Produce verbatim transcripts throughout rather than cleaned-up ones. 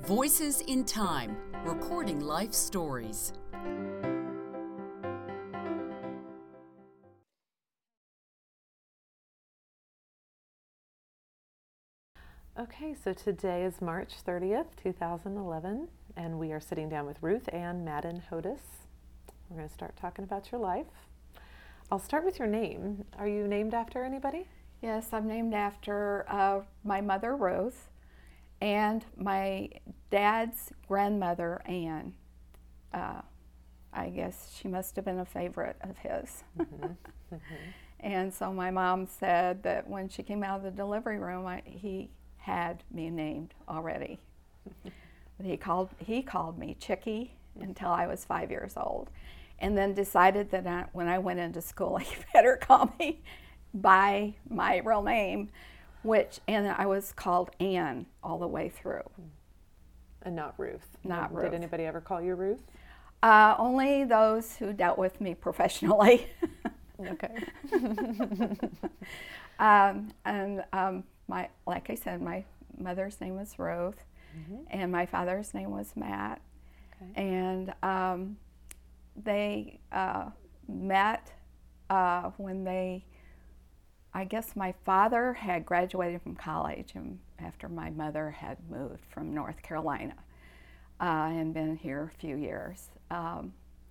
Voices in Time, recording life stories. Okay, so today is March thirtieth, two thousand eleven, and we are sitting down with Ruth Ann Madden Hodis. We're going to start talking about your life. I'll start with your name. Are you named after anybody? Yes, I'm named after uh, my mother, Ruth, and my dad's grandmother, Anne. Uh, I guess she must have been a favorite of his. Mm-hmm. Mm-hmm. And so my mom said that when she came out of the delivery room, I, he had me named already. But he called he called me Chickie until I was five years old, and then decided that I, when I went into school, he better call me by my real name, which and I was called Anne all the way through. And not Ruth. Not Did Ruth. Did anybody ever call you Ruth? Uh, only those who dealt with me professionally. Okay. um, and um, my, like I said, my mother's name was Ruth, mm-hmm. and my father's name was Matt. Okay. And um, they uh, met uh, when they, I guess my father had graduated from college, and after my mother had moved from North Carolina uh, and been here a few years. Um,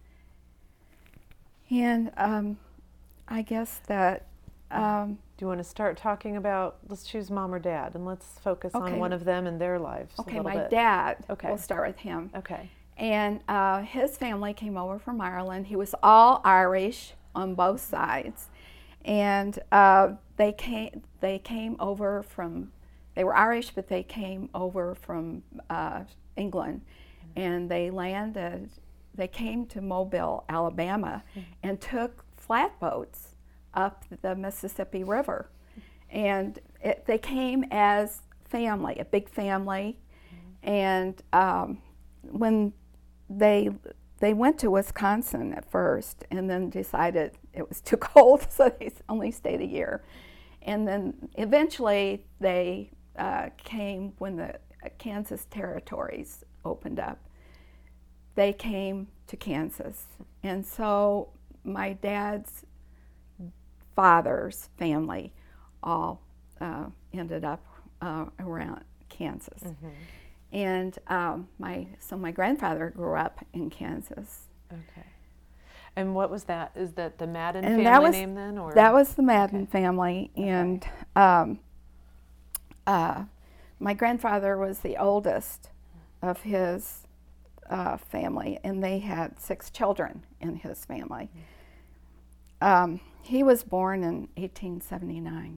and um, I guess that. Um, Do you want to start talking about, let's choose mom or dad, and let's focus okay. on one of them and their lives Okay, a little my bit. dad, okay. we'll start with him. Okay. And uh, his family came over from Ireland. He was all Irish on both sides. And uh, they came they came over from, they were Irish, but they came over from uh, England. Mm-hmm. And they landed, they came to Mobile, Alabama, mm-hmm. and took flatboats up the Mississippi River. And it, they came as family, a big family. Mm-hmm. And um, when they they went to Wisconsin at first and then decided it was too cold, so they only stayed a year. And then eventually they uh, came when the Kansas territories opened up. They came to Kansas. And so my dad's father's family all uh, ended up uh, around Kansas. Mm-hmm. And um, my so my grandfather grew up in Kansas. Okay. And what was that? Is that the Madden and family that was, name then? Or? That was the Madden okay. family. And okay. um, uh, my grandfather was the oldest of his uh, family, and they had six children in his family. Mm-hmm. Um, he was born in eighteen seventy-nine.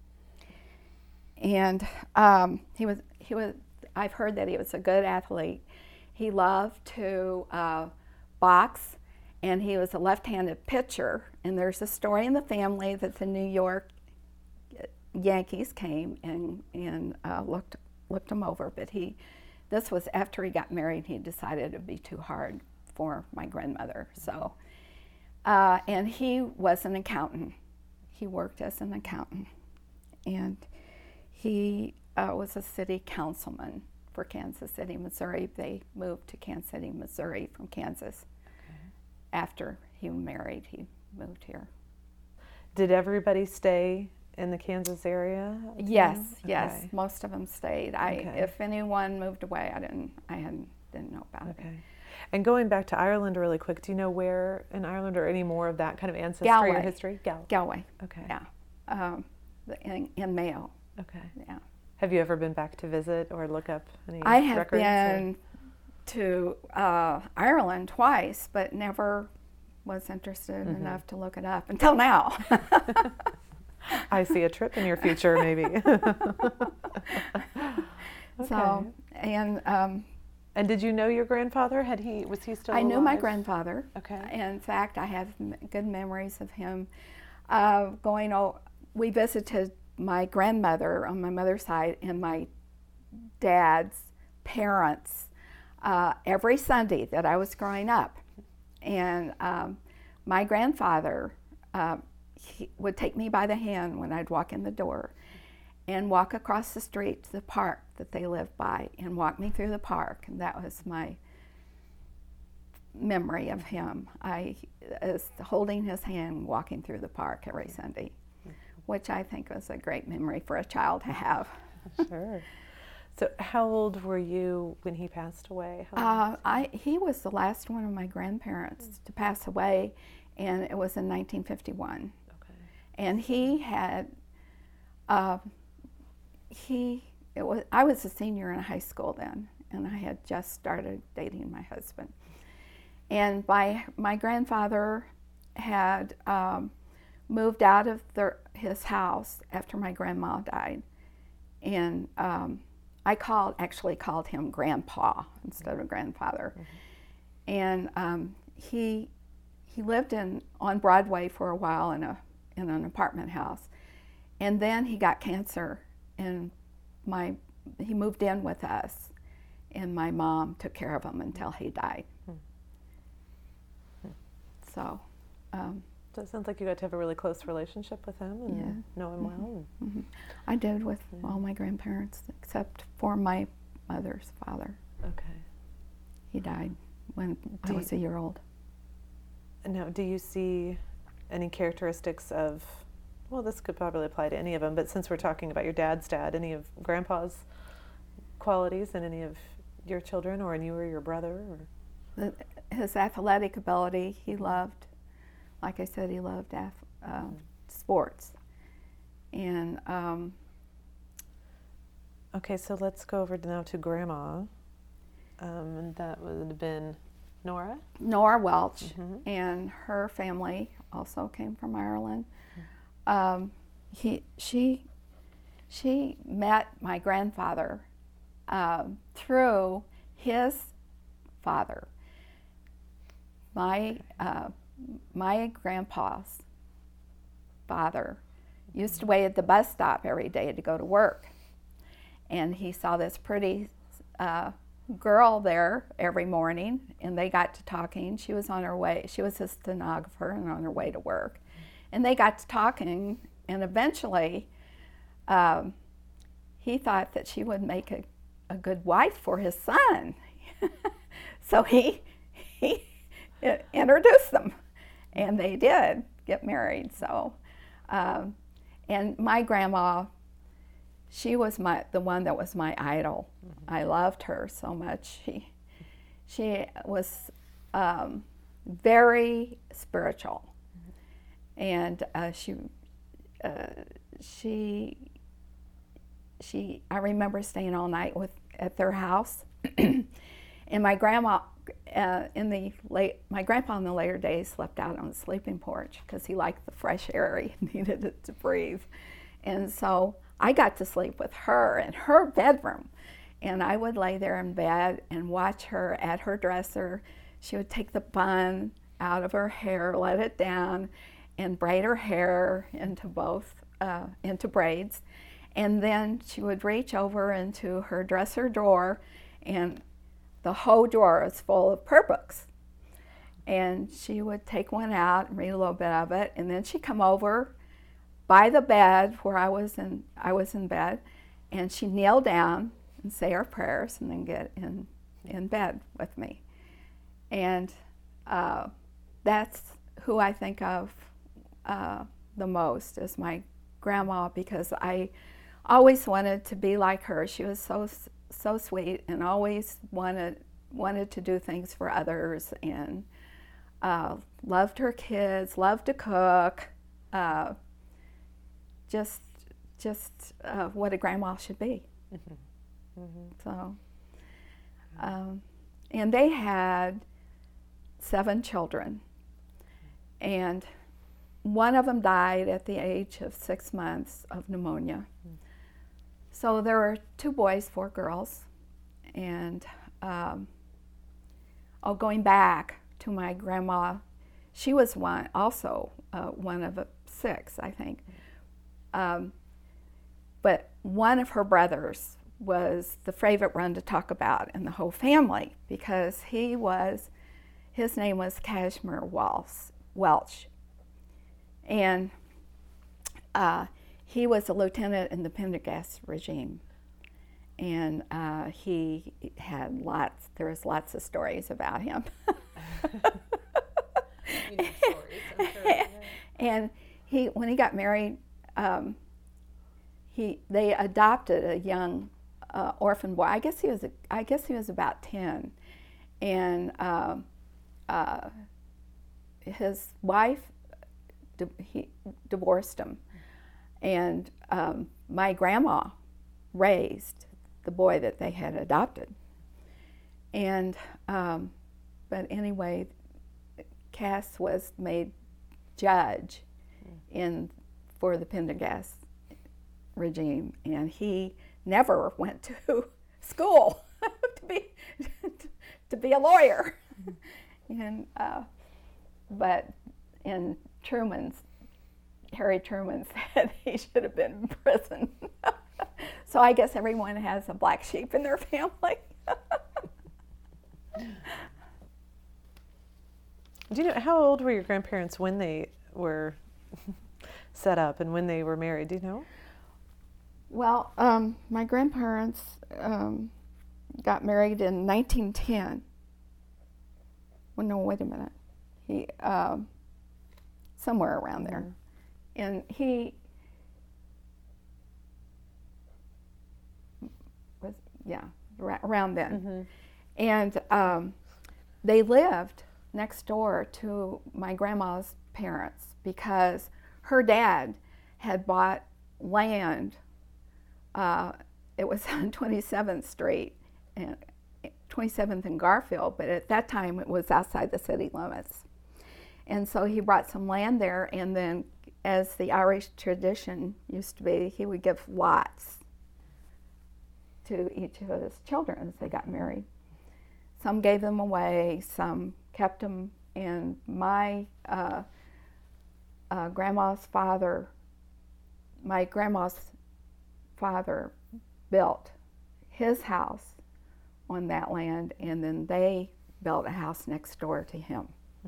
And um, he was he was. I've heard that he was a good athlete. He loved to uh, box, and he was a left-handed pitcher. And there's a story in the family that the New York Yankees came and and uh, looked looked him over. But he, this was after he got married. He decided it'd be too hard for my grandmother. So, uh, and he was an accountant. He worked as an accountant, and he. Uh, was a city councilman for Kansas City, Missouri. They moved to Kansas City, Missouri from Kansas. Okay. After he married, he moved here. Did everybody stay in the Kansas area? Yes, okay. yes. Most of them stayed. I, okay. If anyone moved away, I didn't. I hadn't, didn't know about okay. it. And going back to Ireland really quick, do you know where in Ireland or any more of that kind of ancestry Galway. or history? Gal- Galway. Okay. Yeah. Um, in, in Mayo. Okay. Yeah. Have you ever been back to visit or look up any I have records? been or? to uh, Ireland twice, but never was interested mm-hmm. enough to look it up until now. I see a trip in your future, maybe. Okay. So, and um, and did you know your grandfather? Had he was he still I alive? knew my grandfather. Okay. In fact, I have m- good memories of him. Uh, going, oh, we visited my grandmother on my mother's side and my dad's parents uh, every Sunday that I was growing up. And um, my grandfather uh, he would take me by the hand when I'd walk in the door. and walk across the street to the park that they lived by and walk me through the park. And that was my memory of him. I was holding his hand walking through the park every Sunday, which I think was a great memory for a child to have. Sure. So how old were you when he passed away? Uh, I, he was the last one of my grandparents mm. to pass away, and it was in nineteen fifty-one. Okay. And he had, uh, he, it was, I was a senior in high school then, and I had just started dating my husband. And my, my grandfather had um, moved out of the, his house after my grandma died. And um, I called, actually called him Grandpa instead of grandfather. Mm-hmm. And um, he he lived in on Broadway for a while in a in an apartment house, and then he got cancer, and my he moved in with us, and my mom took care of him until he died. Mm-hmm. So. Um, So it sounds like you got to have a really close relationship with him and yeah. know him mm-hmm. well. Mm-hmm. I did with yeah. all my grandparents except for my mother's father. Okay. He died when do I was you, a year old. Now, do you see any characteristics of, well, this could probably apply to any of them, but since we're talking about your dad's dad, any of Grandpa's qualities in any of your children or in you or your brother? Or? The, his athletic ability, he loved. Like I said, he loved uh, mm-hmm. sports. And um, okay, so let's go over now to Grandma. Um, and that would have been Nora? Nora Welch, mm-hmm. and her family also came from Ireland. Mm-hmm. Um, he, she, she met my grandfather um, through his father. My uh, My grandpa's father used to wait at the bus stop every day to go to work. And he saw this pretty uh, girl there every morning, and they got to talking. She was on her way, she was a stenographer and on her way to work. And they got to talking, and eventually um, he thought that she would make a, a good wife for his son. So he, he introduced them. And they did get married. So, um, and my grandma, she was my the one that was my idol. Mm-hmm. I loved her so much. She, she was um, very spiritual, mm-hmm. and uh, she, uh, she, she. I remember staying all night with at their house, and my grandma. Uh, in the late, my grandpa in the later days slept out on the sleeping porch because he liked the fresh air. He needed it to breathe. And so I got to sleep with her in her bedroom. And I would lay there in bed and watch her at her dresser. She would take the bun out of her hair, let it down, and braid her hair into both, uh, into braids. And then she would reach over into her dresser drawer, and the whole drawer is full of prayer books. And she would take one out and read a little bit of it, and then she'd come over by the bed where I was in I was in bed, and she'd kneel down and say her prayers and then get in, in bed with me. And uh, that's who I think of uh, the most as my grandma, because I always wanted to be like her. She was so so sweet and always wanted wanted to do things for others, and uh, loved her kids, loved to cook, uh, just just uh, what a grandma should be. Mm-hmm. Mm-hmm. So, um, and they had seven children, and one of them died at the age of six months of pneumonia. Mm-hmm. So there were two boys, four girls, and um, oh, going back to my grandma, she was one, also uh, one of six, I think. Um, but one of her brothers was the favorite one to talk about in the whole family, because he was, his name was Cashmere Welch, and uh, he was a lieutenant in the Pendergast regime. And uh, he had lots, there was lots of stories about him. You need stories, I'm sure. Yeah. And he, when he got married, um, he they adopted a young uh, orphan boy. I guess he was, a, I guess he was about ten, and um, uh, his wife, di- he divorced him, and um, my grandma raised the boy that they had adopted. And um, but anyway, Cass was made judge in for the Pendergast regime, and he never went to school to be to be a lawyer. and uh, but in Truman's, Harry Truman said he should have been in prison. So I guess everyone has a black sheep in their family. Do you know, how old were your grandparents when they were set up and when they were married? Do you know? Well, um, my grandparents um, got married in nineteen ten. Well, no, wait a minute. He um, somewhere around there, mm-hmm. and he was yeah ra- around then, mm-hmm. and um, they lived next door to my grandma's parents because her dad had bought land. Uh, it was on twenty-seventh Street, and twenty-seventh and Garfield, but at that time it was outside the city limits. And so he brought some land there, and then, as the Irish tradition used to be, he would give lots to each of his children as they got married. Some gave them away, some kept them, and my uh, uh, grandma's father, my grandma's father built his house on that land, and then they built a house next door to him.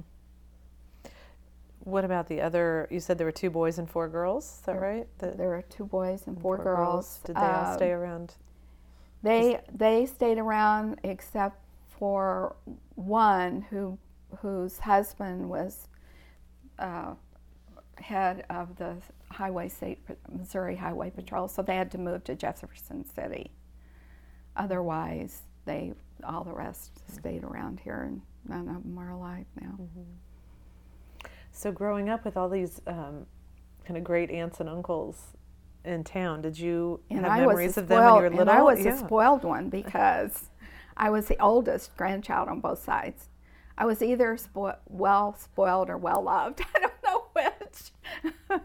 What about the other, you said there were two boys and four girls, is that there, right? The, there were two boys and, and four, four girls. girls. Did they all um, stay around? They they stayed around except for one who whose husband was uh, head of the Highway State Missouri Highway Patrol, so they had to move to Jefferson City. Otherwise, they all the rest stayed around here, and none of them are alive now. Mm-hmm. So, growing up with all these um, kind of great aunts and uncles in town, did you and have I memories was of spoiled, them when you were little? And I was yeah. a spoiled one because I was the oldest grandchild on both sides. I was either spo- well spoiled or well loved. I don't know which.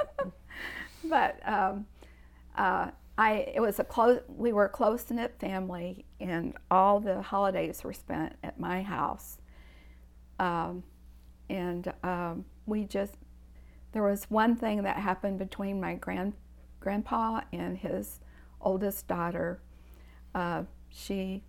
But um, uh, I it was a close. We were a close knit family, and all the holidays were spent at my house. Um, and um, we just there was one thing that happened between my grand grandpa and his oldest daughter. Uh, she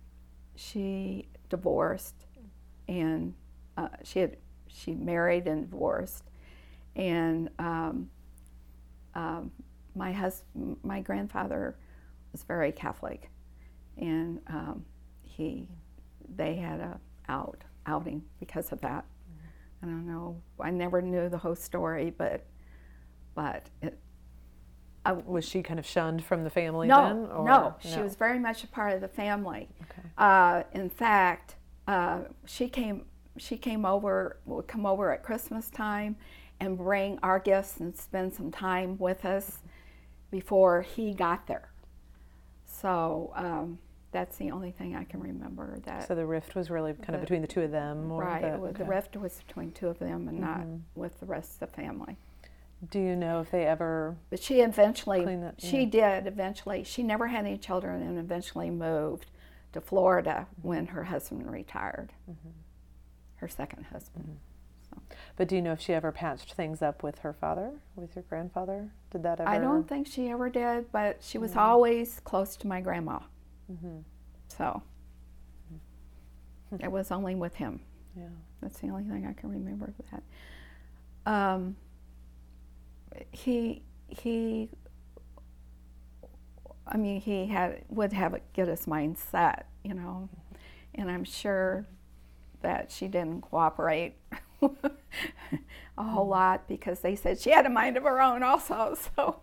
she divorced, and uh, she had she married and divorced, and um, um, my hus- my grandfather was very Catholic, and um, he they had a out outing because of that. I don't know. I never knew the whole story, but but it. I, was she kind of shunned from the family no, then? Or no, she no? was very much a part of the family. Okay. Uh, in fact, uh, she came she came over would come over at Christmas time and bring our gifts and spend some time with us before he got there. So um, that's the only thing I can remember. That so the rift was really kind the, of between the two of them, or right? the, It was, okay. The rift was between two of them, and mm-hmm. not with the rest of the family. Do you know if they ever? But she eventually, that, yeah. she did eventually. She never had any children, and eventually moved to Florida mm-hmm. when her husband retired. Mm-hmm. Her second husband. Mm-hmm. So. But do you know if she ever patched things up with her father, with your grandfather? Did that ever? I don't think she ever did, but she was mm-hmm. always close to my grandma. Mm-hmm. So it was only with him. Yeah, that's the only thing I can remember of that. Um, he he, I mean, he had would have it get his mind set, you know, and I'm sure that she didn't cooperate a whole lot because they said she had a mind of her own also. So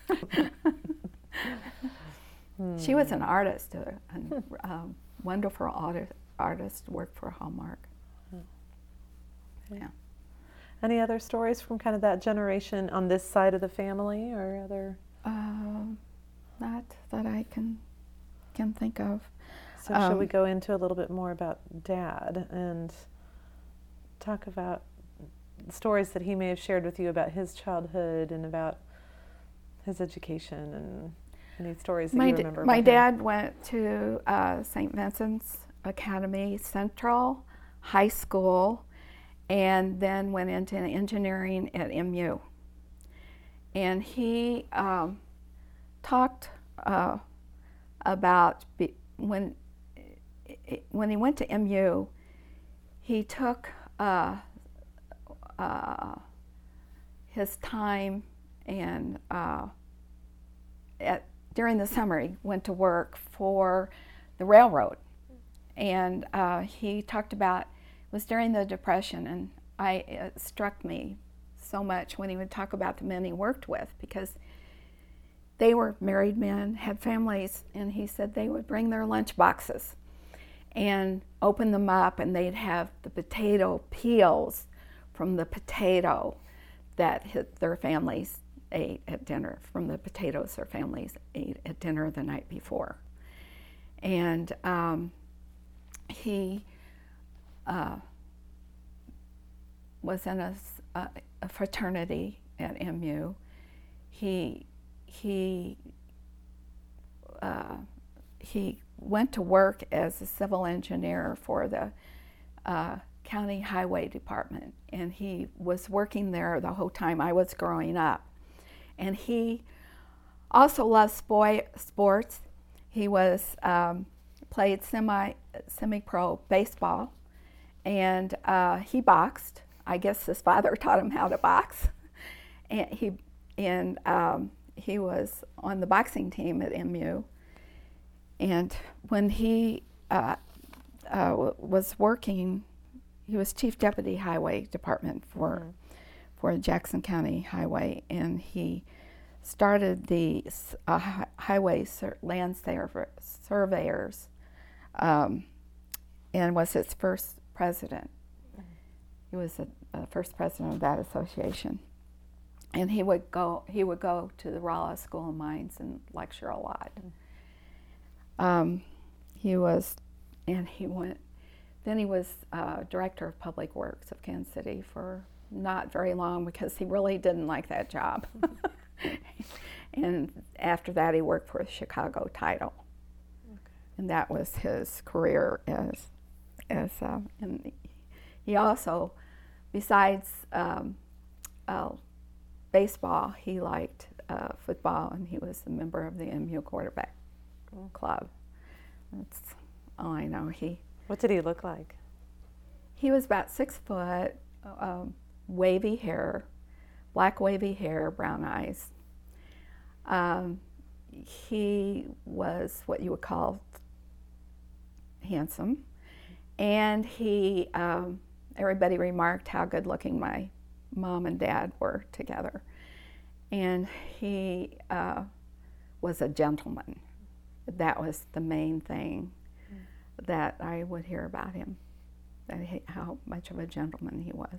she was an artist, a, a, a wonderful artist, artist, worked for Hallmark. Yeah. Any other stories from kind of that generation on this side of the family, or other? Uh, not that I can can think of. So um, shall we go into a little bit more about Dad and talk about stories that he may have shared with you about his childhood and about his education, and any stories that my you remember? d- my about him? dad went to uh, Saint Vincent's Academy Central High School, and then went into engineering at M U. And he um, talked uh, about be, when when he went to M U, he took uh, uh, his time and uh, at, during the summer he went to work for the railroad. And uh, he talked about, it was during the Depression, and I, it struck me so much when he would talk about the men he worked with, because they were married men, had families, and he said they would bring their lunch boxes and open them up, and they'd have the potato peels from the potato that his, their families ate at dinner, from the potatoes their families ate at dinner the night before. And um, he uh, was in a, a, a fraternity at M U. He he uh, he went to work as a civil engineer for the uh, county highway department, and he was working there the whole time I was growing up. And he also loved spoi- sports. He was um, played semi semi-pro baseball, and uh, he boxed. I guess his father taught him how to box, and he and um, he was on the boxing team at M U. And when he uh, uh, was working, he was chief deputy highway department for mm-hmm. for Jackson County Highway, and he started the uh, highway sur- land surve- surveyors, um, and was its first president. Mm-hmm. He was the uh, first president of that association, and he would go. He would go to the Rolla School of Mines and lecture a lot. Mm-hmm. Um, he was, and he went. Then he was uh, director of public works of Kansas City for not very long, because he really didn't like that job. And after that, he worked for Chicago Title, okay. And that was his career as as. Uh, and he also, besides um, uh, baseball, he liked uh, football, and he was a member of the M U quarterback cool. club. That's all I know. He. What did he look like? He was about six foot, um, wavy hair, black wavy hair, brown eyes. Um, he was what you would call handsome, and he. Um, everybody remarked how good looking my mom and dad were together, and he uh, was a gentleman. That was the main thing that I would hear about him, that he, how much of a gentleman he was.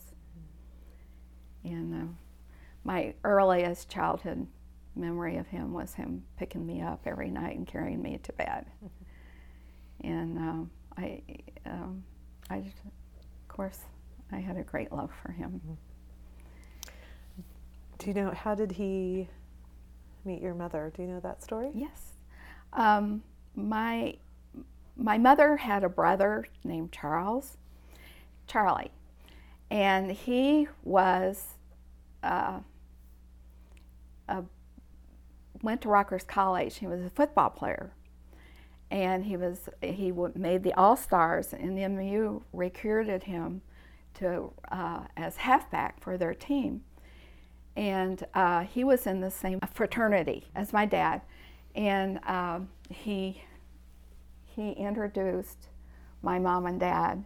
And uh, my earliest childhood memory of him was him picking me up every night and carrying me to bed. And um, I, um, I, of course, I had a great love for him. Do you know, how did he meet your mother? Do you know that story? Yes. Um, my My mother had a brother named Charles, Charlie, and he was uh, a, went to Rockhurst College. He was a football player, and he was he w- made the All-Stars, and M U recruited him to uh, as halfback for their team. and uh, he was in the same fraternity as my dad, and um, he he introduced my mom and dad.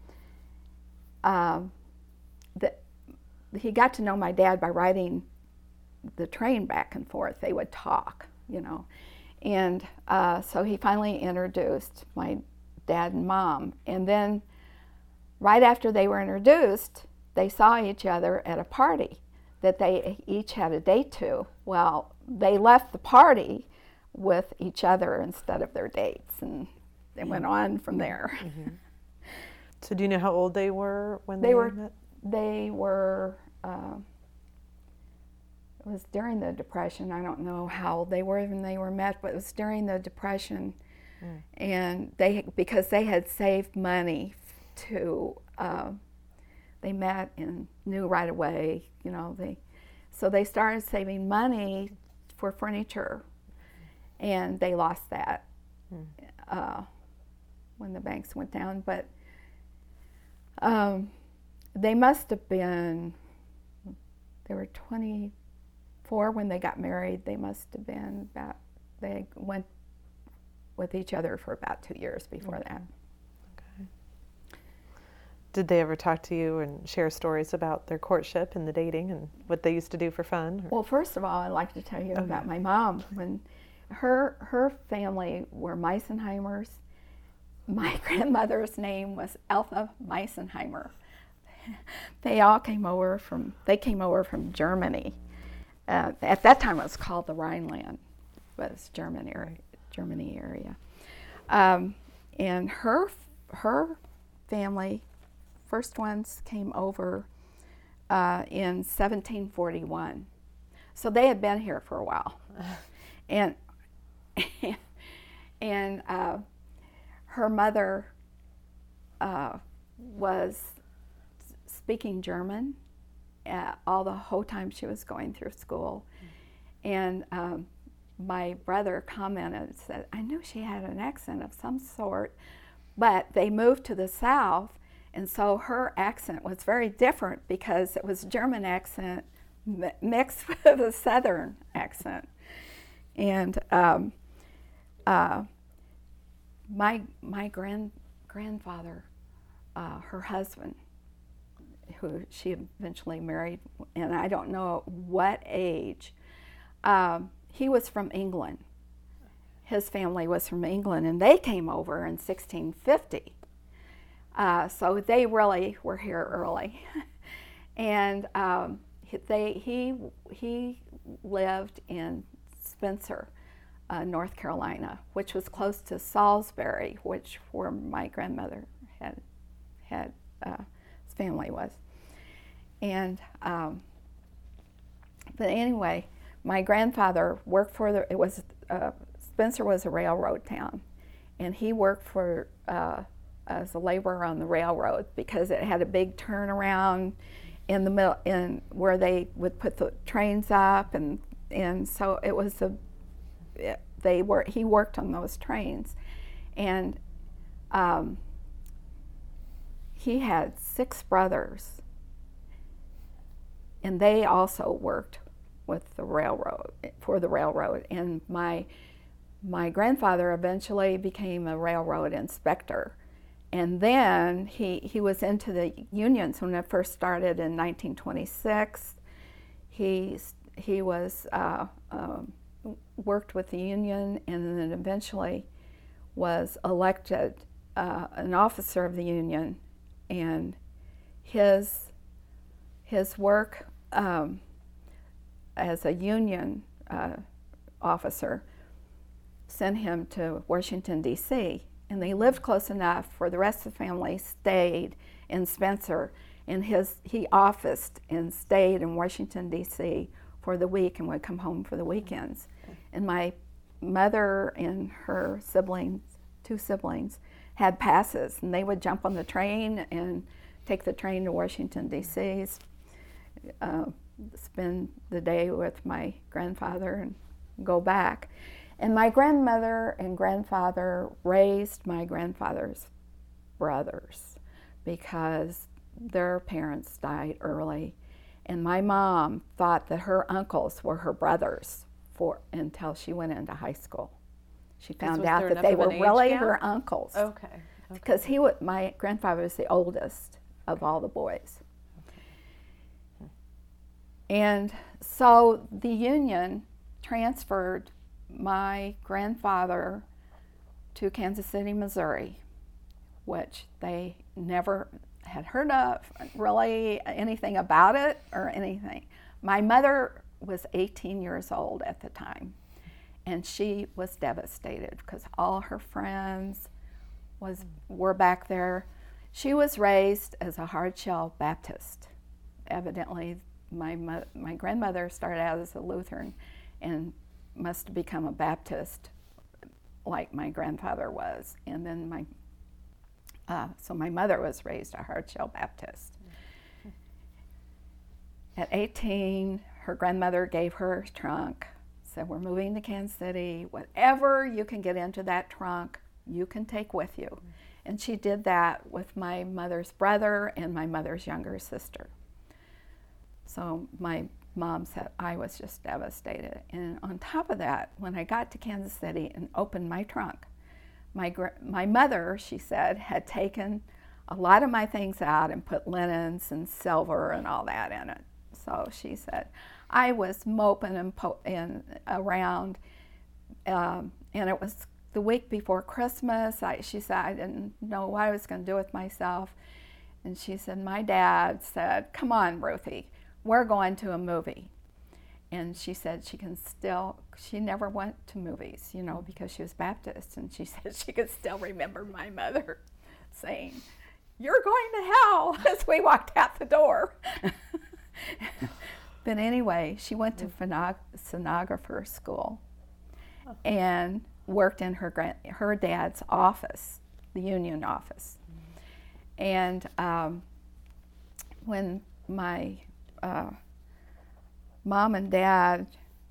Um, the, he got to know my dad by riding the train back and forth. They would talk, you know, and uh, so he finally introduced my dad and mom, and then right after they were introduced, they saw each other at a party that they each had a date to. Well, they left the party with each other instead of their dates, and they went on from there. Mm-hmm. So do you know how old they were when they, they were met? They were, uh, it was during the Depression. I don't know how old they were when they were met, but it was during the Depression. Mm. And they, because they had saved money to, uh, they met and knew right away, you know, they, so they started saving money for furniture, and they lost that mm. uh, when the banks went down. But um, they must have been, they were twenty-four when they got married. They must have been about, they went with each other for about two years before mm. that. Did they ever talk to you and share stories about their courtship and the dating and what they used to do for fun? Or? Well, first of all, I'd like to tell you okay. about my mom. When her her family were Meisenheimers. My grandmother's name was Elsa Meisenheimer. They all came over from they came over from Germany. Uh, at that time, it was called the Rhineland, but it's German area, Germany area. Um, and her her family. First ones came over uh, in seventeen forty-one, so they had been here for a while, and and uh, her mother uh, was speaking German uh, all the whole time she was going through school, and um, my brother commented and said, "I knew she had an accent of some sort," but they moved to the South. And so her accent was very different because it was a German accent mi- mixed with a Southern accent. And um, uh, my my grand grandfather, uh, her husband, who she eventually married, and I don't know at what age, um, he was from England. His family was from England, and they came over in sixteen fifty. Uh, so they really were here early, and um, they he he lived in Spencer, uh, North Carolina, which was close to Salisbury, which where my grandmother had had uh, his family was, and um, but anyway, my grandfather worked for the it was uh, Spencer was a railroad town, and he worked for. Uh, as a laborer on the railroad because it had a big turnaround in the middle, in where they would put the trains up, and and so it was a. It, they were he worked on those trains, and um, he had six brothers, and they also worked with the railroad for the railroad, and my my grandfather eventually became a railroad inspector. And then he, he was into the unions when it first started in nineteen twenty-six. He, he was uh, um, worked with the union, and then eventually was elected uh, an officer of the union. And his, his work um, as a union uh, officer sent him to Washington, D C, and they lived close enough for the rest of the family stayed in Spencer, and his he officed and stayed in Washington, D C for the week and would come home for the weekends. Okay. And my mother and her siblings, two siblings, had passes, and they would jump on the train and take the train to Washington, D C, uh, spend the day with my grandfather and go back. And my grandmother and grandfather raised my grandfather's brothers because their parents died early, And my mom thought that her uncles were her brothers for until she went into high school. She found was out there that enough they of an were age really gap? her uncles. Okay. Because he was, my grandfather was the oldest of all the boys. And so the union transferred my grandfather to Kansas City, Missouri, which they never had heard of, really anything about it or anything. My mother was eighteen years old at the time, and she was devastated because all her friends was were back there. She was raised as a hard-shell Baptist. Evidently, my mo- my grandmother started out as a Lutheran and must have become a Baptist like my grandfather was. And then my, uh, so my mother was raised a hard-shell Baptist. At eighteen, her grandmother gave her a trunk, said, we're moving to Kansas City. Whatever you can get into that trunk, you can take with you. And she did that with my mother's brother and my mother's younger sister. So my mom said I was just devastated. And on top of that, when I got to Kansas City and opened my trunk, my gr- my mother, she said, had taken a lot of my things out and put linens and silver and all that in it. So she said, I was moping and, po- and around, um, and it was the week before Christmas. I, she said, I didn't know what I was going to do with myself. And she said, my dad said, come on, Ruthie, we're going to a movie. And she said she can still, she never went to movies, you know, because she was Baptist. And she said she could still remember my mother saying, you're going to hell, as we walked out the door. But anyway, she went to phonog- stenographer school and worked in her grand- her dad's office, the union office. And um, when my uh, mom and dad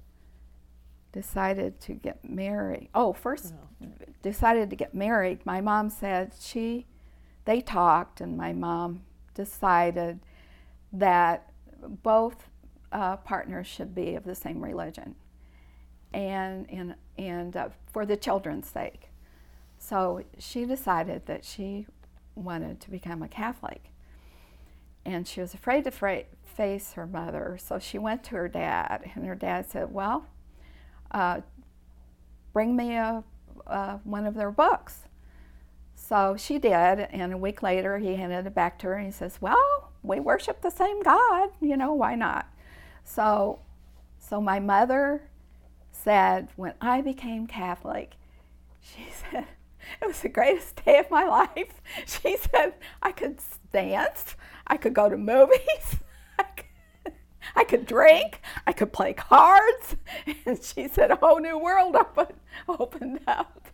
decided to get married, oh, first No. decided to get married, my mom said she, they talked, and my mom decided that both uh, partners should be of the same religion, and and, and uh, for the children's sake. So she decided that she wanted to become a Catholic, and she was afraid to fra- face her mother, so she went to her dad, and her dad said, well, uh, bring me a, uh, one of their books. So she did, and a week later he handed it back to her, and he says, well, we worship the same God, you know, why not? So, so my mother said, when I became Catholic, she said, it was the greatest day of my life. She said, I could dance, I could go to movies, I could, I could drink, I could play cards, and she said a whole new world opened, opened up.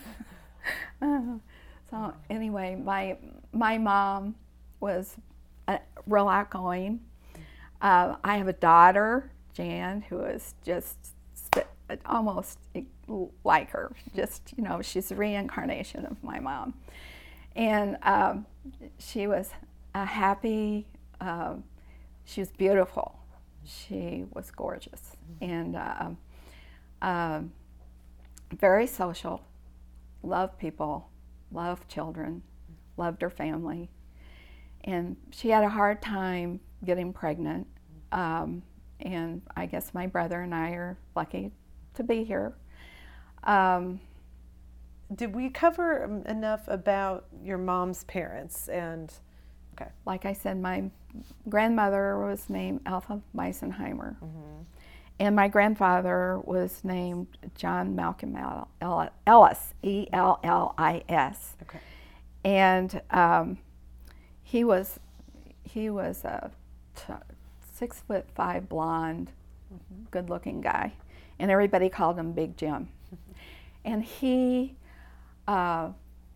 uh, so anyway, my, my mom was uh, real outgoing. Uh, I have a daughter, Jan, who is just st- almost like her. Just, you know, she's a reincarnation of my mom. And um, she was a happy, uh, she was beautiful. She was gorgeous. And uh, uh, very social, loved people, loved children, loved her family. And she had a hard time getting pregnant, um, and I guess my brother and I are lucky to be here. Um, Did we cover enough about your mom's parents? And okay, like I said, my grandmother was named Alpha Meisenheimer, mm-hmm. and my grandfather was named John Malcolm Ellis, E L L I S. Okay, and um, he was he was a t- six foot five blonde, mm-hmm. good looking guy, and everybody called him Big Jim. And he uh,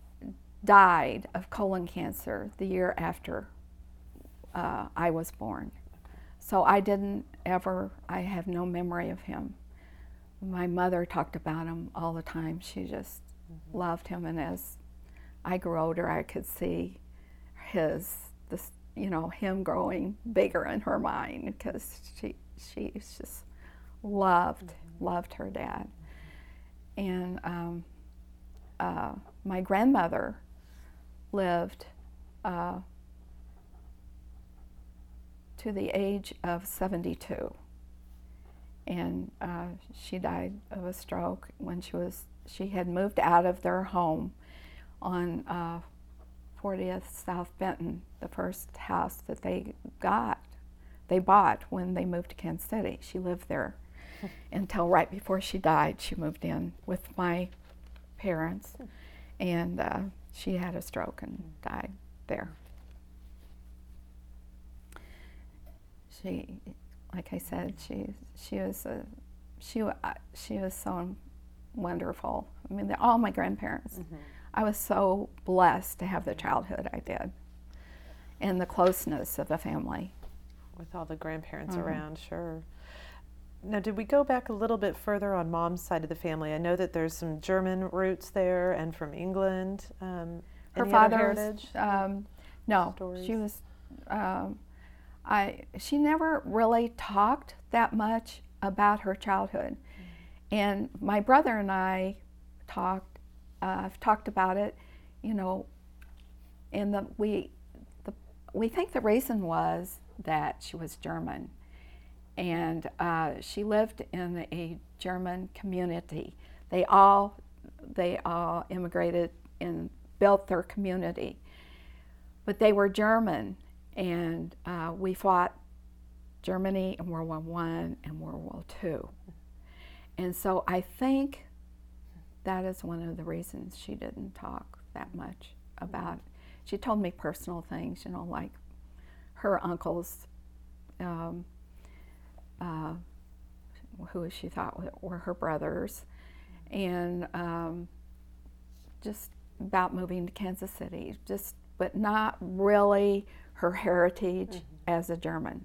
died of colon cancer the year after uh, I was born. So I didn't ever, I have no memory of him. My mother talked about him all the time. She just mm-hmm. loved him, and as I grew older, I could see his, the, you know, him growing bigger in her mind, because she she just loved mm-hmm. loved her dad. And um, uh, my grandmother lived uh, to the age of seventy-two, and uh, she died of a stroke when she was she had moved out of their home on uh, fortieth South Benton, the first house that they got, they bought when they moved to Kansas City. She lived there until right before she died. She moved in with my parents, and uh, she had a stroke and died there. She, like I said, she she was a, she uh, she was so wonderful. I mean, all my grandparents. Mm-hmm. I was so blessed to have the childhood I did, and the closeness of the family. With all the grandparents mm-hmm. around, sure. Now, did we go back a little bit further on Mom's side of the family? I know that there's some German roots there and from England. Um, Her any father's, other heritage? Um, no, stories? she was, um, I, she never really talked that much about her childhood. Mm-hmm. And my brother and I talked, uh, talked about it, you know, and the, we, the, we think the reason was that she was German. And uh, she lived in a German community. They all, they all immigrated and built their community. But they were German, and uh, we fought Germany in World War One and World War Two. And so I think that is one of the reasons she didn't talk that much about it. She told me personal things, you know, like her uncles, um, Uh, who she thought were her brothers, and um, just about moving to Kansas City, just but not really her heritage mm-hmm. as a German.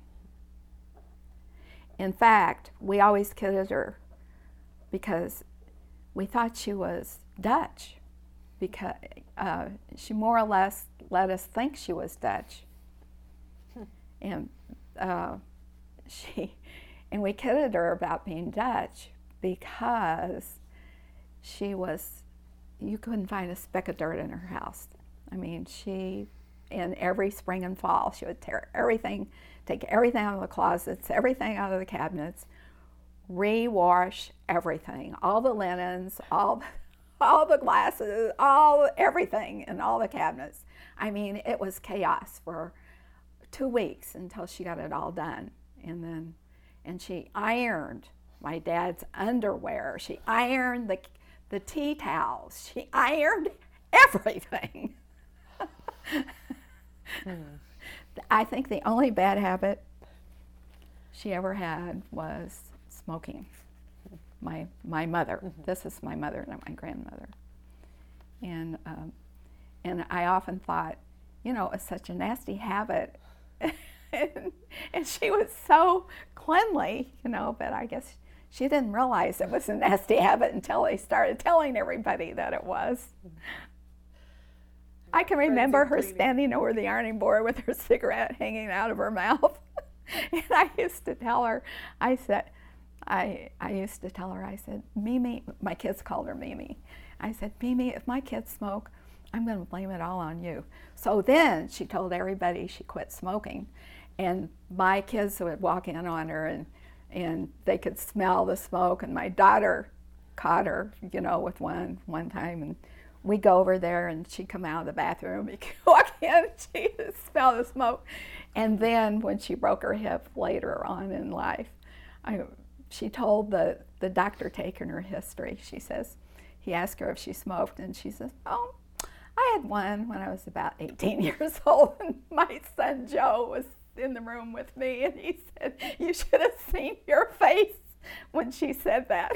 In fact, we always kidded her because we thought she was Dutch, because uh, she more or less let us think she was Dutch, hmm. and uh, she. And we kidded her about being Dutch because she was, you couldn't find a speck of dirt in her house. I mean, she, in every spring and fall, she would tear everything, take everything out of the closets, everything out of the cabinets, re-wash everything, all the linens, all, all the glasses, all everything in all the cabinets. I mean, it was chaos for two weeks until she got it all done. And then And she ironed my dad's underwear. She ironed the the tea towels. She ironed everything. mm. I think the only bad habit she ever had was smoking. My my mother. Mm-hmm. This is my mother, not my grandmother. And um, and I often thought, you know, it's such a nasty habit. And, and she was so cleanly, you know, but I guess she didn't realize it was a nasty habit until they started telling everybody that it was. I can remember her standing over the ironing board with her cigarette hanging out of her mouth. And I used to tell her, I said, I, I used to tell her, I said, Mimi, my kids called her Mimi. I said, Mimi, if my kids smoke, I'm going to blame it all on you. So then she told everybody she quit smoking. And my kids would walk in on her, and and they could smell the smoke. And my daughter caught her, you know, with one one time. And we go over there, and she'd come out of the bathroom. We could walk in, she'd smell the smoke. And then when she broke her hip later on in life, I, she told the, the doctor taking her history, she says, he asked her if she smoked, and she says, oh, I had one when I was about eighteen years old, and my son Joe was in the room with me, and he said, you should have seen your face when she said that.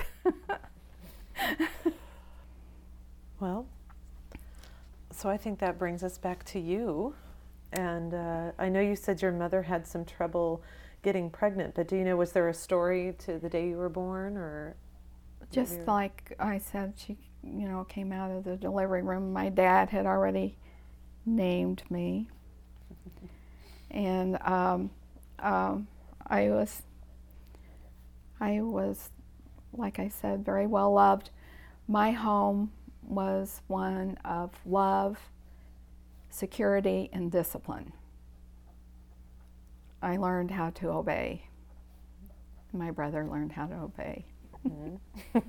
Well, so I think that brings us back to you. And uh, I know you said your mother had some trouble getting pregnant, but do you know, was there a story to the day you were born, or? Just like I said, she, you know, came out of the delivery room. My dad had already named me. And um, um, I was, I was, like I said, very well loved. My home was one of love, security, and discipline. I learned how to obey. My brother learned how to obey. Mm-hmm.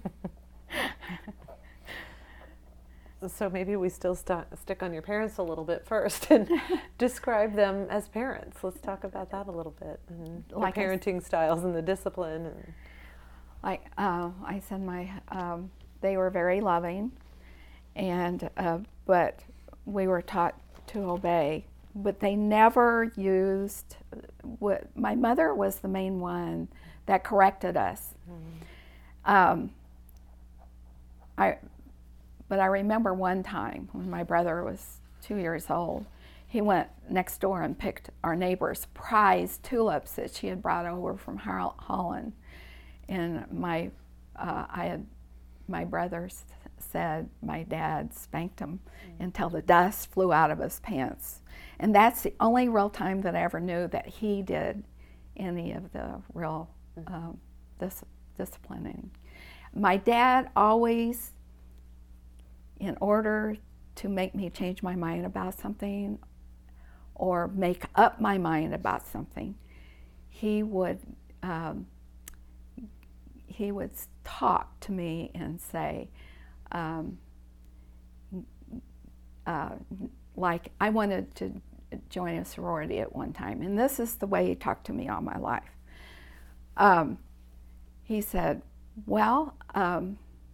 So maybe we still st- stick on your parents a little bit first and describe them as parents. Let's talk about that a little bit, and Like the parenting s- styles and the discipline. And Like uh, I said, my um, they were very loving, and uh, but we were taught to obey. But they never used. What my mother was the main one that corrected us. Mm-hmm. Um, I. But I remember one time when my brother was two years old, he went next door and picked our neighbor's prize tulips that she had brought over from Holland. And my, uh, I had, my brother s- said my dad spanked him mm-hmm. until the dust flew out of his pants. And that's the only real time that I ever knew that he did any of the real mm-hmm. um, dis- disciplining. My dad always, in order to make me change my mind about something or make up my mind about something, he would um, he would talk to me and say, um, uh, like I wanted to join a sorority at one time, and this is the way he talked to me all my life. Um, he said, well, um,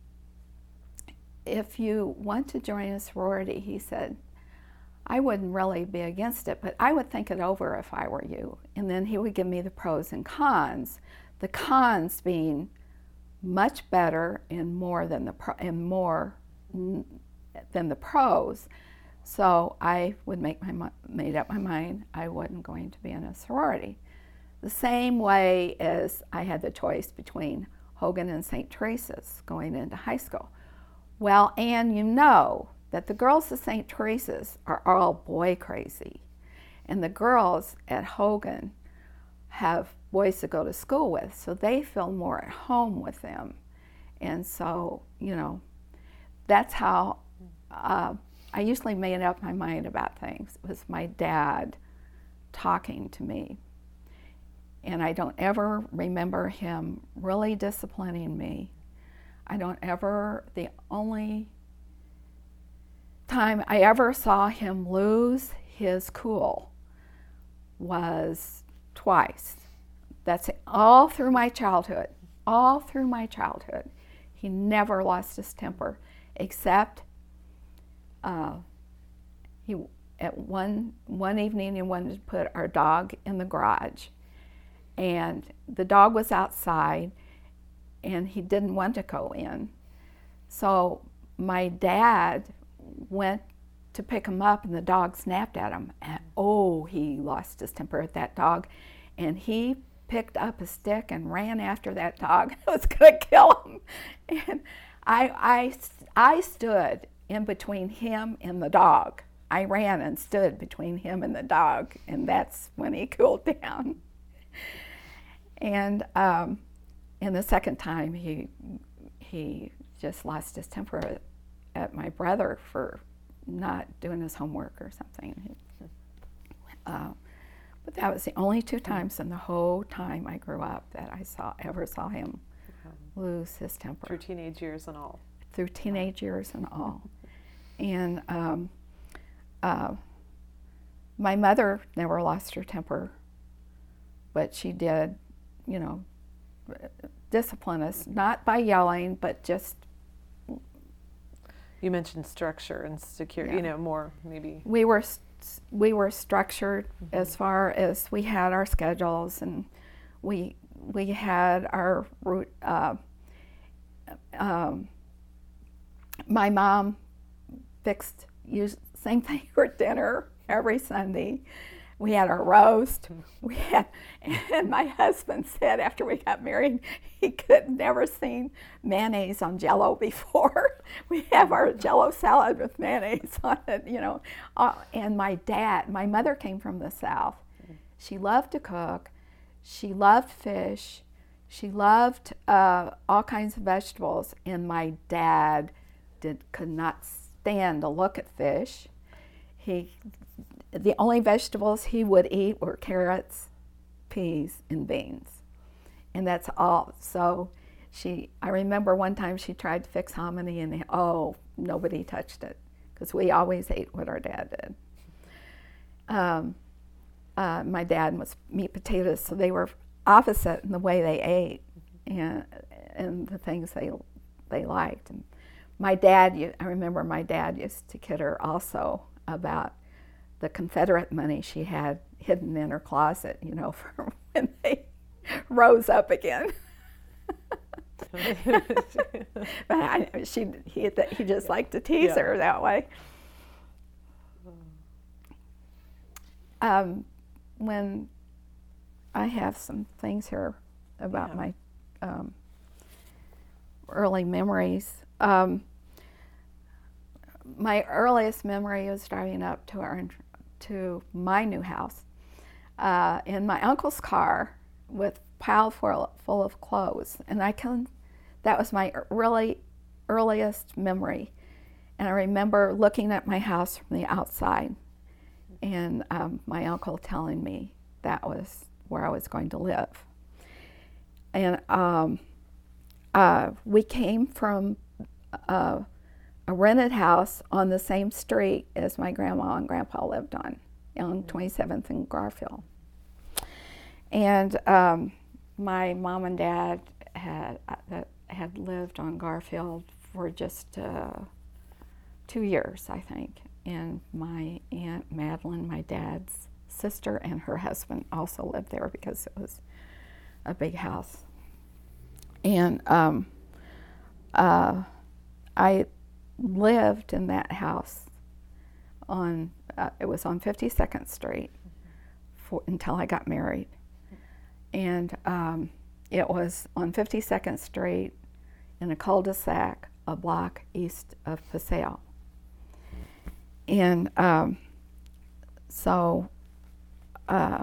if you want to join a sorority, he said, I wouldn't really be against it, but I would think it over if I were you. And then he would give me the pros and cons. The cons being much better and more than the pro- and more n- than the pros. So I would make my made up my mind I wasn't going to be in a sorority. The same way as I had the choice between Hogan and Saint Teresa's going into high school. Well, Anne, you know that the girls at Saint Teresa's are all boy crazy, and the girls at Hogan have boys to go to school with, so they feel more at home with them. And so, you know, that's how uh, I usually made up my mind about things. It was my dad talking to me. And I don't ever remember him really disciplining me. I don't ever, the only time I ever saw him lose his cool was twice. That's it. All through my childhood, all through my childhood. He never lost his temper, except uh, he at one one evening he wanted to put our dog in the garage, and the dog was outside, and he didn't want to go in. So my dad went to pick him up, and the dog snapped at him. And oh, he lost his temper at that dog, and he picked up a stick and ran after that dog. It was going to kill him. And I, I, I stood in between him and the dog. I ran and stood between him and the dog, and that's when he cooled down. And um, and the second time, he he just lost his temper at, at my brother for not doing his homework or something. Uh, but that was the only two times in the whole time I grew up that I saw ever saw him lose his temper. Through teenage years and all. Through teenage years and all. And um, uh, my mother never lost her temper, but she did, you know, discipline us, not by yelling, but just. You mentioned structure and security, Yeah. you know, more maybe. We were we were structured Mm-hmm. as far as we had our schedules, and we we had our route. Uh, um, my mom fixed use, same thing for dinner every Sunday. We had our roast. We had, and my husband said after we got married, he could never seen mayonnaise on Jell-O before. We have our Jell-O salad with mayonnaise on it, you know. Uh, and my dad, my mother came from the South, She loved to cook. She loved fish. She loved uh, all kinds of vegetables. And my dad did could not stand to look at fish. He, the only vegetables he would eat were carrots, peas, and beans. And that's all. So she, I remember one time she tried to fix hominy, and oh, nobody touched it, because we always ate what our dad did. Um, uh, my dad was meat potatoes, so they were opposite in the way they ate and and the things they they liked. And my dad, I remember my dad used to kid her also about the Confederate money she had hidden in her closet, you know, for when they rose up again. But I, she, he, he just liked to tease yeah. her that way. Um, when I have some things here about yeah. my um, early memories. Um, my earliest memory was driving up to our to my new house uh, in my uncle's car with pile full, full of clothes, and I can. That was my really earliest memory, and I remember looking at my house from the outside, and um, my uncle telling me that was where I was going to live. And um, uh, we came from uh, a rented house on the same street as my grandma and grandpa lived on, on twenty-seventh and Garfield. And um, my mom and dad had uh, had lived on Garfield for just uh, two years, I think. And my Aunt Madeline, my dad's sister, and her husband also lived there because it was a big house. And um, uh, I lived in that house on, uh, it was on fifty-second Street for, until I got married. And um, it was on fifty-second Street in a cul-de-sac, a block east of Paseo. And um, so uh,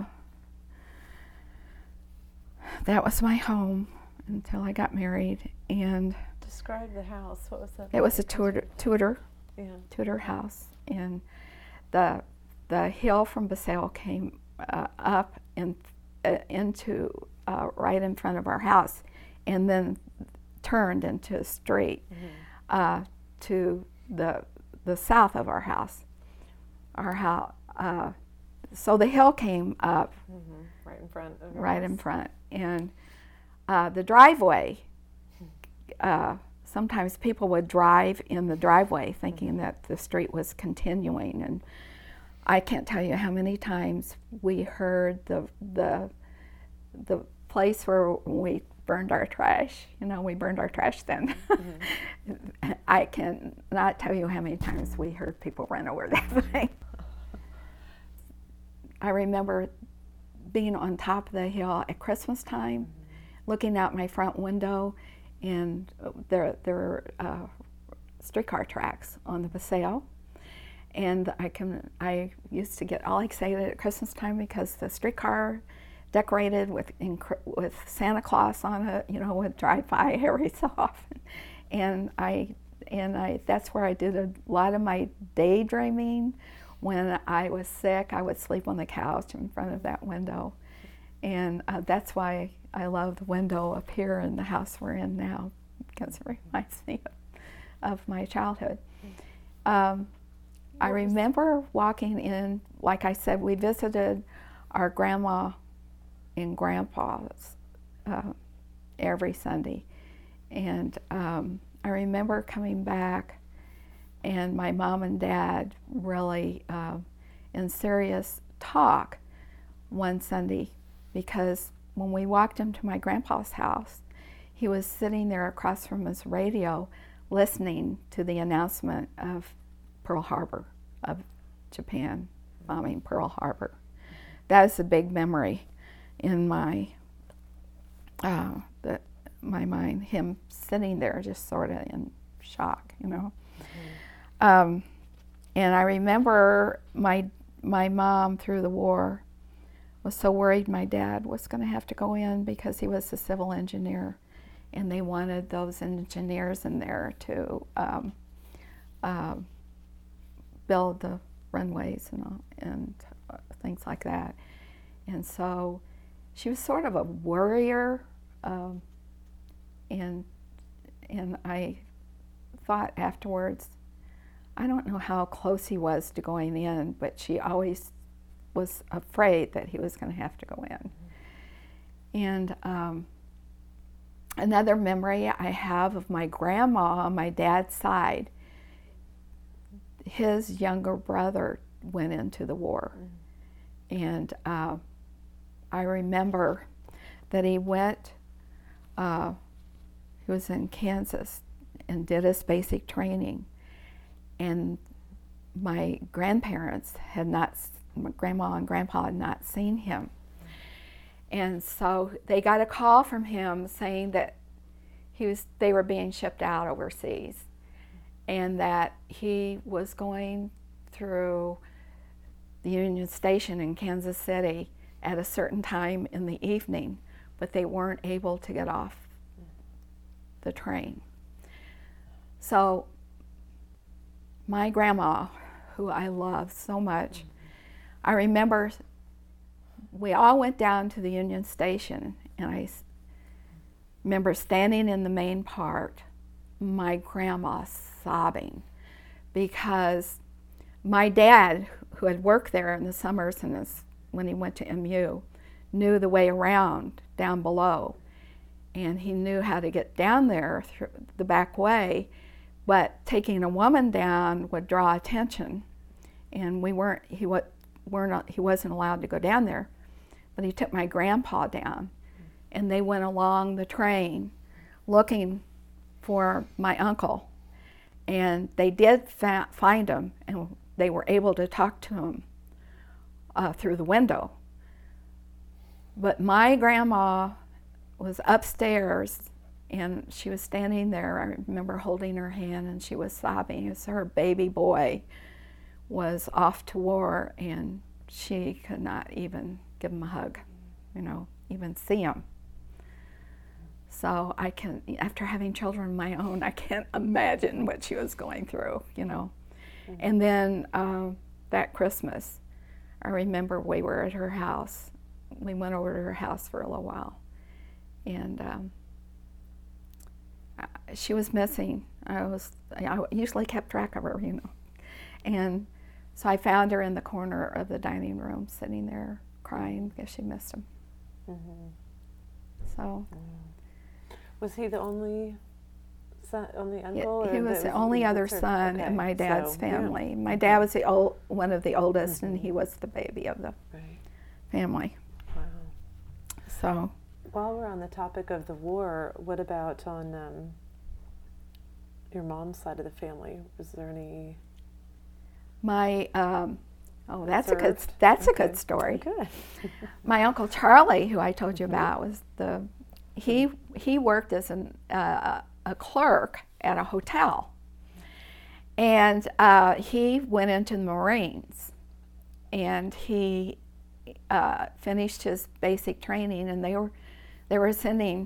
that was my home until I got married. And describe the house. What was that? It was a Tudor, Tudor, yeah. Tudor house, and the the hill from Paseo came uh, up and uh, into uh, right in front of our house, and then turned into a street mm-hmm. uh, to the the south of our house. Our house. Uh, so the hill came up mm-hmm. right in front of your right house. in front, and uh, the driveway. Uh, sometimes people would drive in the driveway thinking mm-hmm. that the street was continuing, and I can't tell you how many times we heard the the the place where we burned our trash. You know, we burned our trash then. Mm-hmm. I can not tell you how many times we heard people run over that thing. I remember being on top of the hill at Christmas time, mm-hmm. looking out my front window, and there there were uh, streetcar tracks on the Paseo. And I can I used to get all excited at Christmas time because the streetcar decorated with with Santa Claus on it, you know, would drive by every so often. And I and I that's where I did a lot of my daydreaming. When I was sick, I would sleep on the couch in front of that window. And uh, that's why I love the window up here in the house we're in now, because it reminds me of, of my childhood. Um, I remember walking in, like I said, we visited our grandma and grandpa's uh, every Sunday. And um, I remember coming back, and my mom and dad really uh, in serious talk one Sunday, because when we walked into my grandpa's house, he was sitting there across from his radio listening to the announcement of Pearl Harbor, of Japan bombing Pearl Harbor. That is a big memory in my uh, the, my mind, him sitting there just sort of in shock, you know. Mm-hmm. Um, and I remember my my mom through the war was so worried my dad was going to have to go in because he was a civil engineer, and they wanted those engineers in there to um, uh, build the runways and, all, and uh, things like that. And so she was sort of a worrier, um, and and I thought afterwards, I don't know how close he was to going in, but she always was afraid that he was going to have to go in. Mm-hmm. And um, another memory I have of my grandma on my dad's side, his younger brother went into the war. Mm-hmm. And uh, I remember that he went, uh, he was in Kansas and did his basic training. And my grandparents had not, my grandma and grandpa had not seen him. And so they got a call from him saying that he was, they were being shipped out overseas, and that he was going through the Union Station in Kansas City at a certain time in the evening, but they weren't able to get off the train. So my grandma, who I love so much, mm-hmm. I remember we all went down to the Union Station, and I s- remember standing in the main part, my grandma sobbing, because my dad, who had worked there in the summers and his, when he went to M U, knew the way around down below, and he knew how to get down there through the back way. But taking a woman down would draw attention, and we weren't. He wa- weren't. He wasn't allowed to go down there. But he took my grandpa down, and they went along the train, looking for my uncle, and they did fa- find him, and they were able to talk to him uh, through the window. But my grandma was upstairs. And she was standing there. I remember holding her hand, and she was sobbing as her baby boy was off to war, and she could not even give him a hug, you know, even see him. So I can, after having children of my own, I can't imagine what she was going through, you know. Mm-hmm. And then uh, that Christmas, I remember we were at her house. We went over to her house for a little while, and um, she was missing. I was, I usually kept track of her, you know. And so I found her in the corner of the dining room, sitting there crying because she missed him. Mm-hmm. So. Mm. Was he the only son, only uncle? He, he was the only other son okay. in my dad's so, family. Yeah. My dad was the old, one of the oldest, mm-hmm. and he was the baby of the right. family. Wow. So. While we're on the topic of the war, what about on um, your mom's side of the family? Was there any? My um, oh, that's served? a good that's okay. a good story. Good. My uncle Charlie, who I told you mm-hmm. about, was the he he worked as an uh, a clerk at a hotel, and uh, he went into the Marines, and he uh, finished his basic training, and they were. They were sending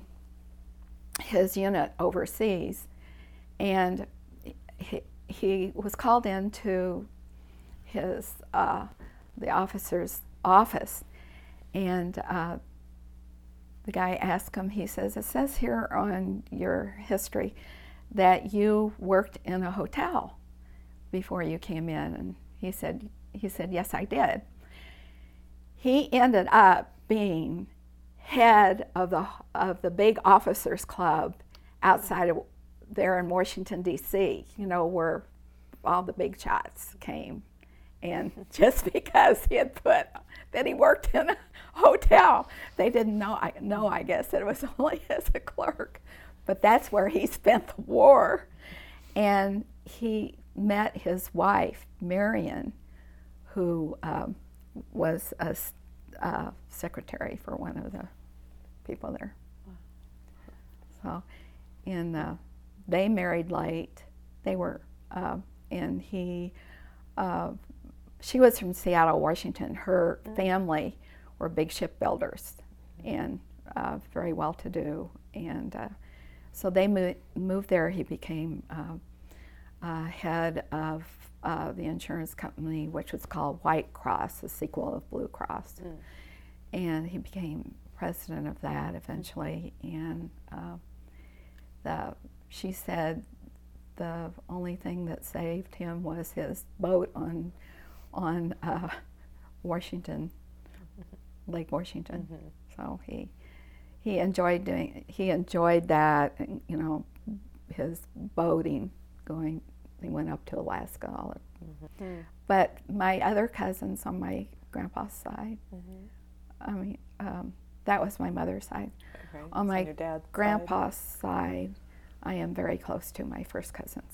his unit overseas, and he, he was called into his uh, the officer's office, and uh, the guy asked him. He says, "It says here on your history that you worked in a hotel before you came in," and he said, "He said yes, I did." He ended up being head of the of the big officers club outside of there in Washington D C, you know, where all the big shots came. And just because he had put that he worked in a hotel, they didn't know I know I guess that it was only as a clerk. But that's where he spent the war. And he met his wife, Marion, who um, was a uh, secretary for one of the people there. Wow. So, and uh, they married late. They were, uh, and he, uh, she was from Seattle, Washington. Her mm. family were big shipbuilders and uh, very well-to-do. And uh, so they mo- moved there. He became uh, uh, head of uh, the insurance company, which was called White Cross, the sequel of Blue Cross. Mm. And he became president of that eventually. And uh, the, she said the only thing that saved him was his boat on, on uh, Washington, Lake Washington. Mm-hmm. So he he enjoyed doing he enjoyed that, you know, his boating, going. He went up to Alaska. All of, mm-hmm. But my other cousins on my grandpa's side, mm-hmm. I mean, um, that was my mother's side. Okay. On so my your dad's grandpa's side. side, I am very close to my first cousins.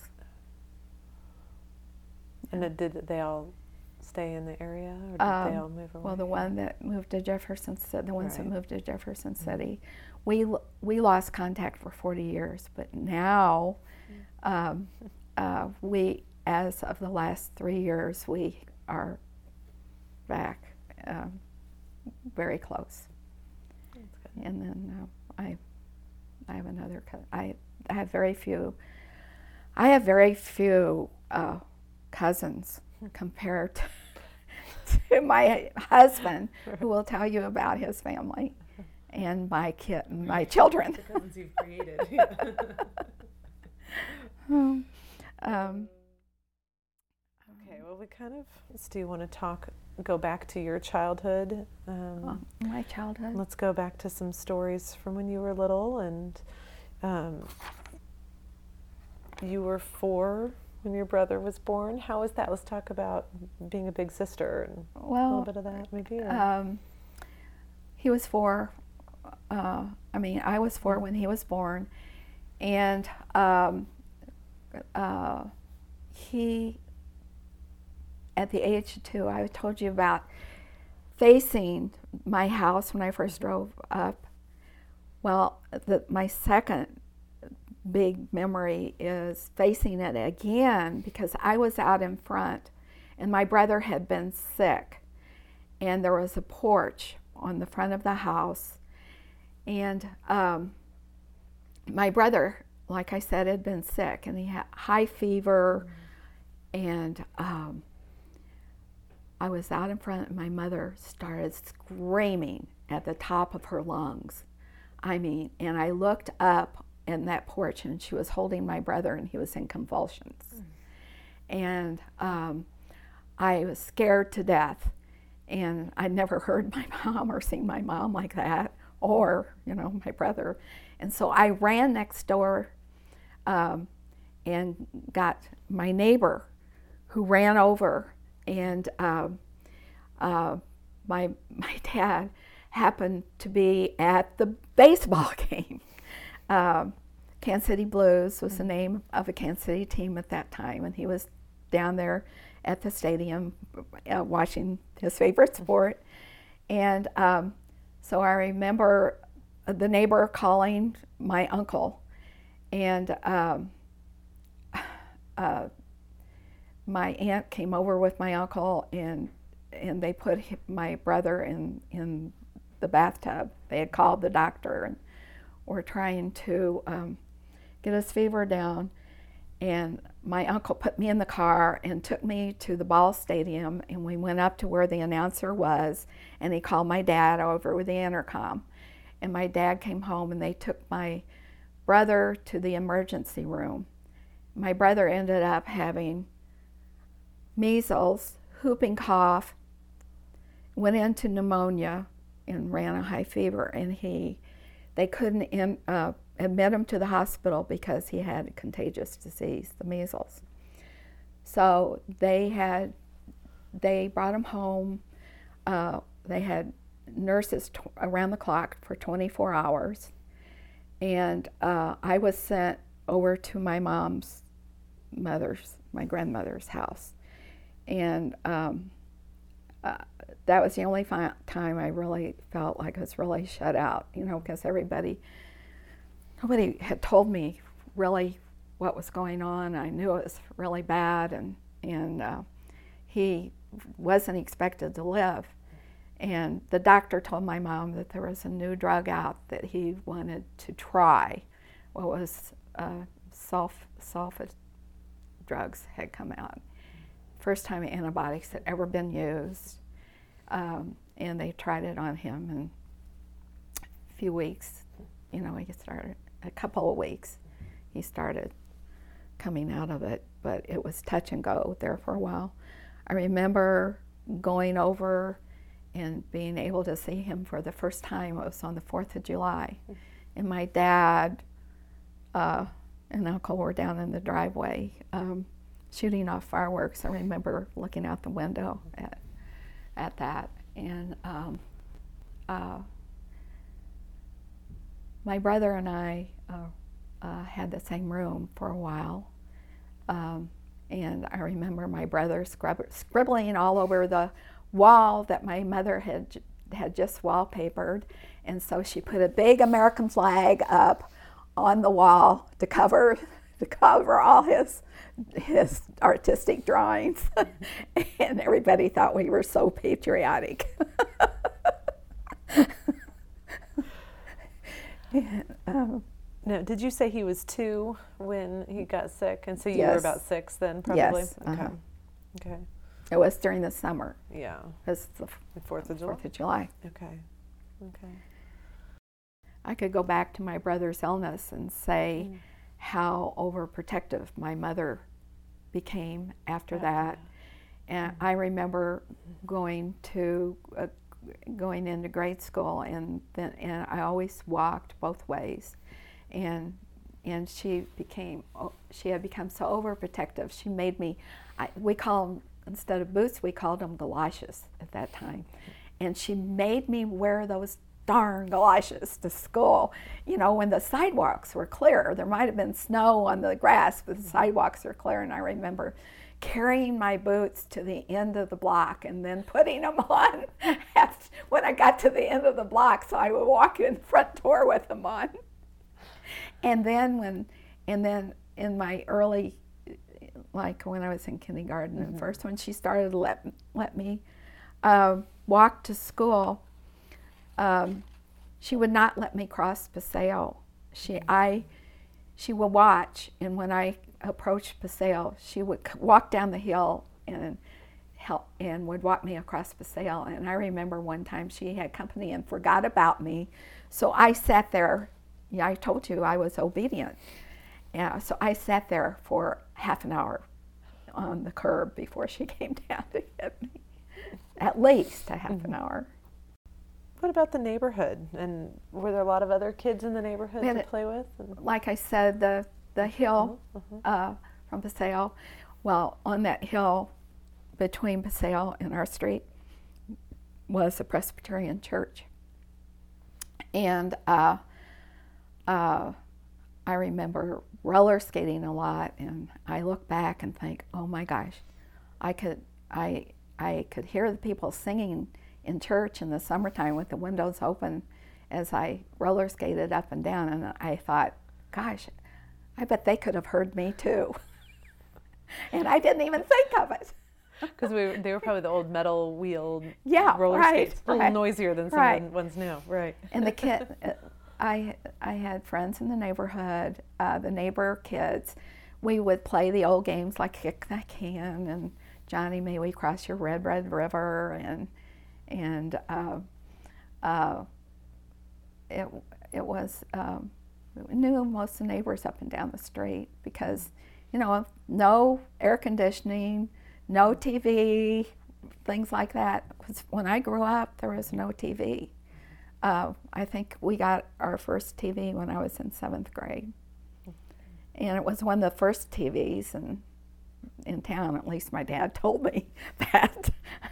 And did they all stay in the area, or did um, they all move away? Well, the one that moved to Jefferson City, the ones right. that moved to Jefferson mm-hmm. City, we we lost contact for forty years, but now mm-hmm. um, uh, we, as of the last three years, we are back um, very close. That's good. And then uh, I I have another co- I I have very few I have very few uh, cousins compared to, to my husband, who will tell you about his family and my kid and my children. The cousins you've created. um, um, okay, well, we kind of, do you want to talk, go back to your childhood? Um, oh, my childhood. Let's go back to some stories from when you were little, and um, you were four when your brother was born. How was that? Let's talk about being a big sister and well, a little bit of that, maybe. Um, he was four. Uh, I mean, I was four when he was born, and um, uh, he, at the age of two, I told you about facing my house when I first drove up. Well, the, my second big memory is facing it again, because I was out in front and my brother had been sick, and there was a porch on the front of the house, and um, my brother, like I said, had been sick and he had high fever, mm-hmm. and um, I was out in front and my mother started screaming at the top of her lungs. I mean, and I looked up in that porch and she was holding my brother and he was in convulsions. Mm. And um, I was scared to death, and I'd never heard my mom or seen my mom like that, or, you know, my brother. And so I ran next door um, and got my neighbor, who ran over, and um, uh, my my dad happened to be at the baseball game. Um, Kansas City Blues was the name of a Kansas City team at that time, and he was down there at the stadium uh, watching his favorite sport. And um, so I remember the neighbor calling my uncle, and um, uh, my aunt came over with my uncle, and and they put my brother in, in the bathtub. They had called the doctor and were trying to um, get his fever down. And my uncle put me in the car and took me to the ball stadium, and we went up to where the announcer was, and he called my dad over with the intercom. And my dad came home, and they took my brother to the emergency room. My brother ended up having measles, whooping cough, went into pneumonia, and ran a high fever, and he, they couldn't in, uh, admit him to the hospital because he had a contagious disease, the measles. So they had, they brought him home. Uh, they had nurses t- around the clock for twenty-four hours, and uh, I was sent over to my mom's mother's, my grandmother's house, and um, uh, that was the only fi- time I really felt like I was really shut out, you know, because everybody, nobody had told me really what was going on. I knew it was really bad, and and uh, he wasn't expected to live. And the doctor told my mom that there was a new drug out that he wanted to try. What was uh, sulf sulfate drugs had come out. First time antibiotics had ever been used. Um, and they tried it on him in a few weeks. You know, he started, a couple of weeks, he started coming out of it, but it was touch and go there for a while. I remember going over and being able to see him for the first time. It was on the fourth of July. And my dad uh, and Uncle were down in the driveway um, shooting off fireworks. I remember looking out the window at, at that. And um, uh, my brother and I uh, uh, had the same room for a while. Um, and I remember my brother scrib- scribbling all over the wall that my mother had had just wallpapered, and so she put a big American flag up on the wall to cover to cover all his his artistic drawings, and everybody thought we were so patriotic. and, um, no, did you say he was two when he got sick, and so you yes. were about six then, probably? Yes. Okay. Uh-huh. Okay. It was during the summer. Yeah. It was the Fourth of July. Fourth of July. Okay. Okay. I could go back to my brother's illness and say Mm. how overprotective my mother became after After that. And I remember going to uh, going into grade school, and then and I always walked both ways, and and she became she had become so overprotective. She made me. I, we call them, instead of boots, we called them galoshes at that time. And she made me wear those darn galoshes to school. You know, when the sidewalks were clear, there might have been snow on the grass, but the sidewalks were clear. And I remember carrying my boots to the end of the block and then putting them on when I got to the end of the block, so I would walk in the front door with them on. And then when, and then in my early, like when I was in kindergarten and mm-hmm. first, when she started to let, let me uh, walk to school, um, she would not let me cross Paseo. She, mm-hmm. I, she would watch, and when I approached Paseo, she would walk down the hill and help, and would walk me across Paseo. And I remember one time she had company and forgot about me, so I sat there. Yeah, I told you I was obedient. Yeah, so I sat there for half an hour on the curb before she came down to get me. At least a half mm-hmm. an hour. What about the neighborhood? And were there a lot of other kids in the neighborhood and to it, play with? And like I said, the the hill mm-hmm. uh, from Paseo, well, on that hill between Paseo and our street was a Presbyterian church. And uh, uh, I remember roller skating a lot, and I look back and think, oh my gosh, I could I I could hear the people singing in church in the summertime with the windows open as I roller skated up and down, and I thought, gosh, I bet they could have heard me too. And I didn't even think of it. Because we were, they were probably the old metal wheeled yeah, roller right, skates, a little right, noisier than some right. ones now, right? And the kid, I I had friends in the neighborhood, uh, the neighbor kids. We would play the old games like Kick That Can and Johnny, May We Cross Your Red Red River, and and uh, uh, it it was um, we knew most of the neighbors up and down the street because, you know, no air conditioning, no T V, things like that. When I grew up, there was no T V. Uh, I think we got our first T V when I was in seventh grade. And it was one of the first T Vs in, in town, at least my dad told me that.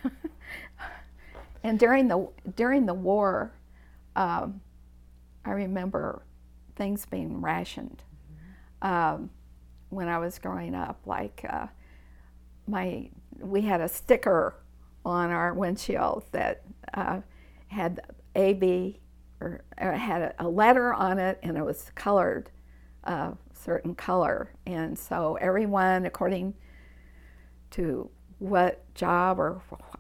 And during the during the war, um, I remember things being rationed. Um, when I was growing up, like uh, my we had a sticker on our windshield that uh, had A B, or, or had a, a letter on it, and it was colored a certain color, and so everyone, according to what job or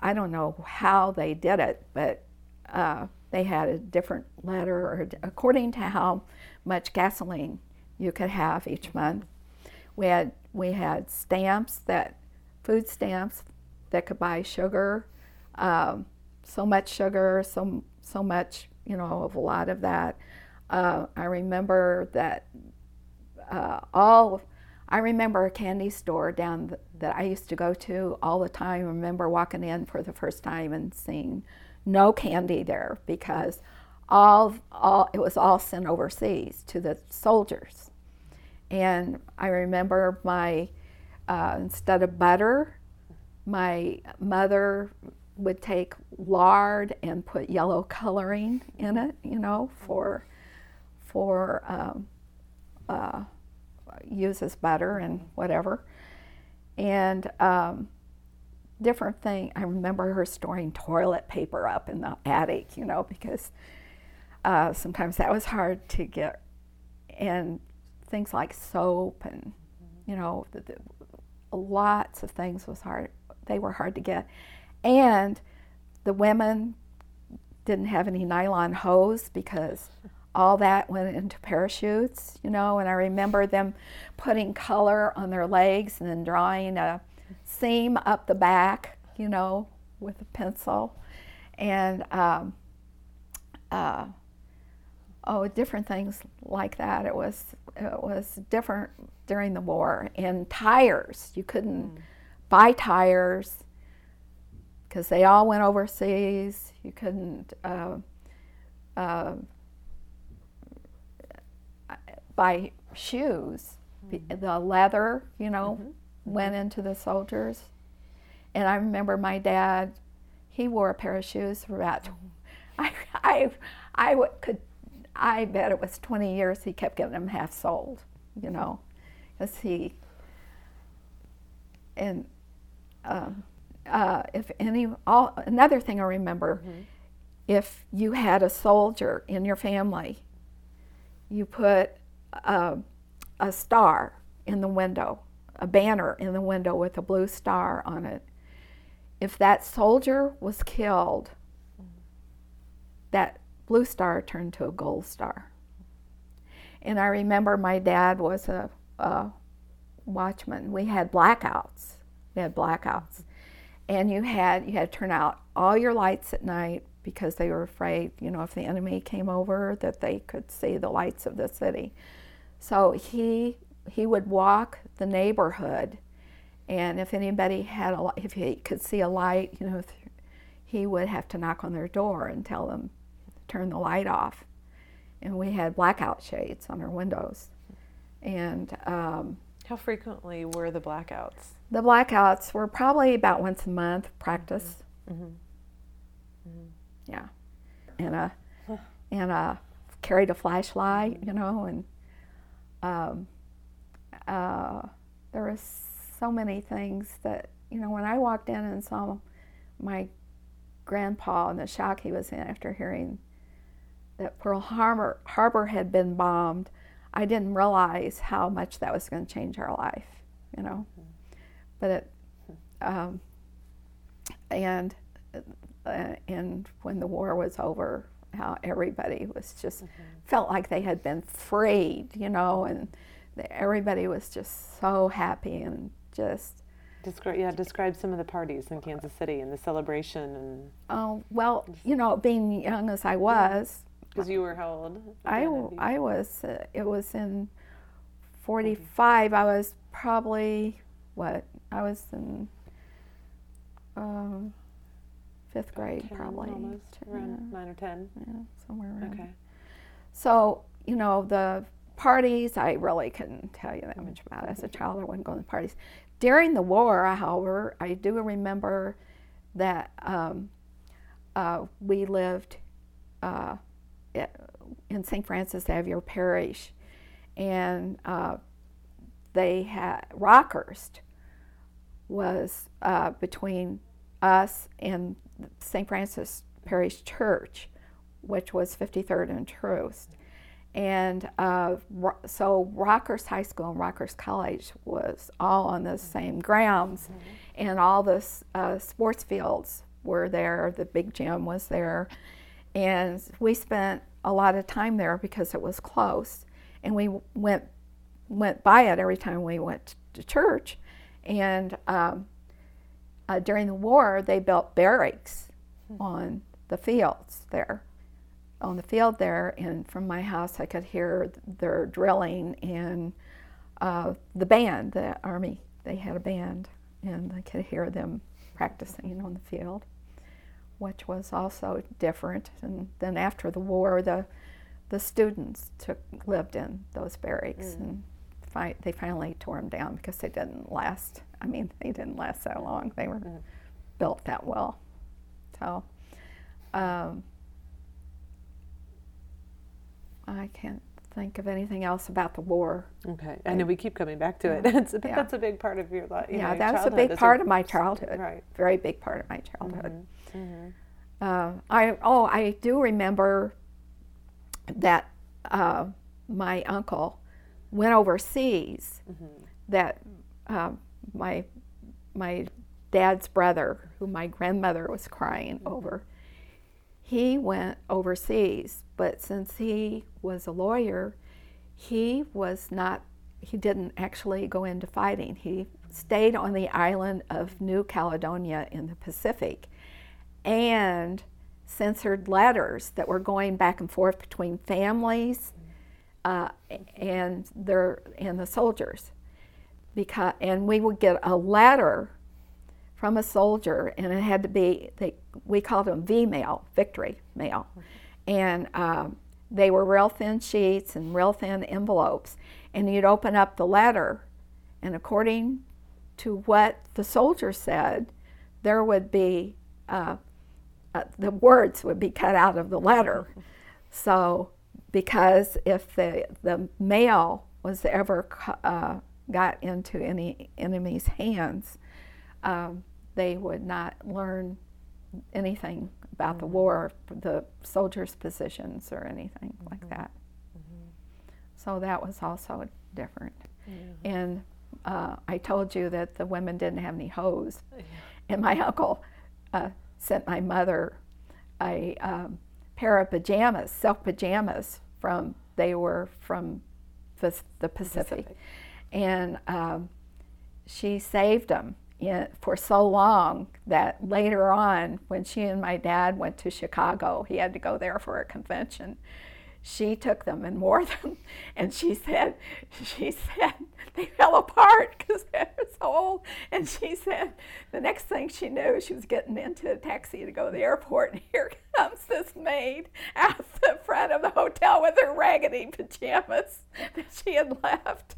I don't know how they did it, but uh, they had a different letter or according to how much gasoline you could have each month. We had we had stamps that food stamps that could buy sugar, um, so much sugar, so so much, you know, of a lot of that. Uh, I remember that uh, all. I remember a candy store down th- that I used to go to all the time. I remember walking in for the first time and seeing no candy there because all all it was all sent overseas to the soldiers. And I remember my uh, instead of butter, my mother would take lard and put yellow coloring in it, you know, for for um, uh, use as butter and whatever. And um, different thing. I remember her storing toilet paper up in the attic, you know, because uh, sometimes that was hard to get, and things like soap and you know, the, the, lots of things was hard. They were hard to get, and the women didn't have any nylon hose because all that went into parachutes, you know, and I remember them putting color on their legs and then drawing a seam up the back, you know, with a pencil. And, um, uh, oh, different things like that. It was, it was different during the war. And tires, you couldn't mm. buy tires because they all went overseas. You couldn't, uh, uh, buy shoes. Mm-hmm. The leather, you know, mm-hmm. went into the soldiers. And I remember my dad, he wore a pair of shoes for about, I, I, I w- could, I bet it was twenty years he kept getting them half soled, you know, because he, and um, uh, if any, all, another thing I remember, mm-hmm. if you had a soldier in your family, you put Uh, a star in the window, a banner in the window with a blue star on it. If that soldier was killed, that blue star turned to a gold star. And I remember my dad was a, a watchman. We had blackouts. We had blackouts. And you had you had to turn out all your lights at night because they were afraid, you know, if the enemy came over that they could see the lights of the city. So he he would walk the neighborhood, and if anybody had a if he could see a light, you know, th- he would have to knock on their door and tell them to turn the light off. And we had blackout shades on our windows. And um, how frequently were the blackouts? The blackouts were probably about once a month practice. Mm-hmm. Mm-hmm. Yeah, and a and a carried a flashlight, you know, and. Um, uh, there was so many things that, you know, when I walked in and saw my grandpa and the shock he was in after hearing that Pearl Harbor, Harbor had been bombed, I didn't realize how much that was going to change our life, you know. But it, um, and, uh, and when the war was over, how everybody was just mm-hmm. felt like they had been freed, you know, and the, everybody was just so happy and just. Describe, yeah, describe some of the parties in Kansas City and the celebration and. Oh well, you know, being young as I was. Because you were how old? I I was. Uh, it was in forty-five. I was probably what? I was in. Um, Fifth grade, ten, probably. Almost, around yeah. nine or ten? Yeah, somewhere around. Okay. So, you know, the parties, I really couldn't tell you that much about. As a child, I wasn't going to parties. During the war, however, I do remember that um, uh, we lived uh, in Saint Francis Xavier Parish, and uh, they had, Rockhurst was uh, between us and Saint Francis Parish Church, which was fifty-third and Troost. And uh, so Rockhurst High School and Rockhurst College was all on the same grounds, mm-hmm. and all the uh, sports fields were there. The big gym was there. And we spent a lot of time there because it was close. And we went went by it every time we went to church. And um, uh, during the war, they built barracks mm-hmm. on the fields there. On the field there, and from my house I could hear their drilling and uh, the band, the Army, they had a band, and I could hear them practicing on the field, which was also different. And then after the war, the the students took lived in those barracks, mm. and fi- they finally tore them down because they didn't last. I mean, they didn't last that long. They were mm. built that well. So. Um, I can't think of anything else about the war. Okay, I know we keep coming back to it. It's, but yeah. That's a big part of your life. You yeah, know, that was a big part a, of my childhood. Right, very big part of my childhood. Mm-hmm. Mm-hmm. Uh, I oh, I do remember that uh, my uncle went overseas. Mm-hmm. That uh, my my dad's brother, who my grandmother was crying mm-hmm. over. He went overseas, but since he was a lawyer, he was not, he didn't actually go into fighting. He stayed on the island of New Caledonia in the Pacific and censored letters that were going back and forth between families uh, and their and the soldiers. Because, and we would get a letter from a soldier, and it had to be, they, we called them V-mail, victory mail. And um, they were real thin sheets and real thin envelopes. And you'd open up the letter, and according to what the soldier said, there would be, uh, uh, the words would be cut out of the letter. So, because if the, the mail was ever uh, got into any enemy's hands, um, they would not learn anything about mm-hmm. the war, the soldiers' positions or anything mm-hmm. like that. Mm-hmm. So that was also different. Mm-hmm. And uh, I told you that the women didn't have any hose. Yeah. And my uncle uh, sent my mother a um, pair of pajamas, silk pajamas, from, they were from the, the Pacific. Pacific. And um, she saved them in, for so long that later on, when she and my dad went to Chicago, he had to go there for a convention, she took them and wore them, and she said, she said they fell apart because they were so old, and she said the next thing she knew, she was getting into a taxi to go to the airport, and here comes this maid out the front of the hotel with her raggedy pajamas that she had left.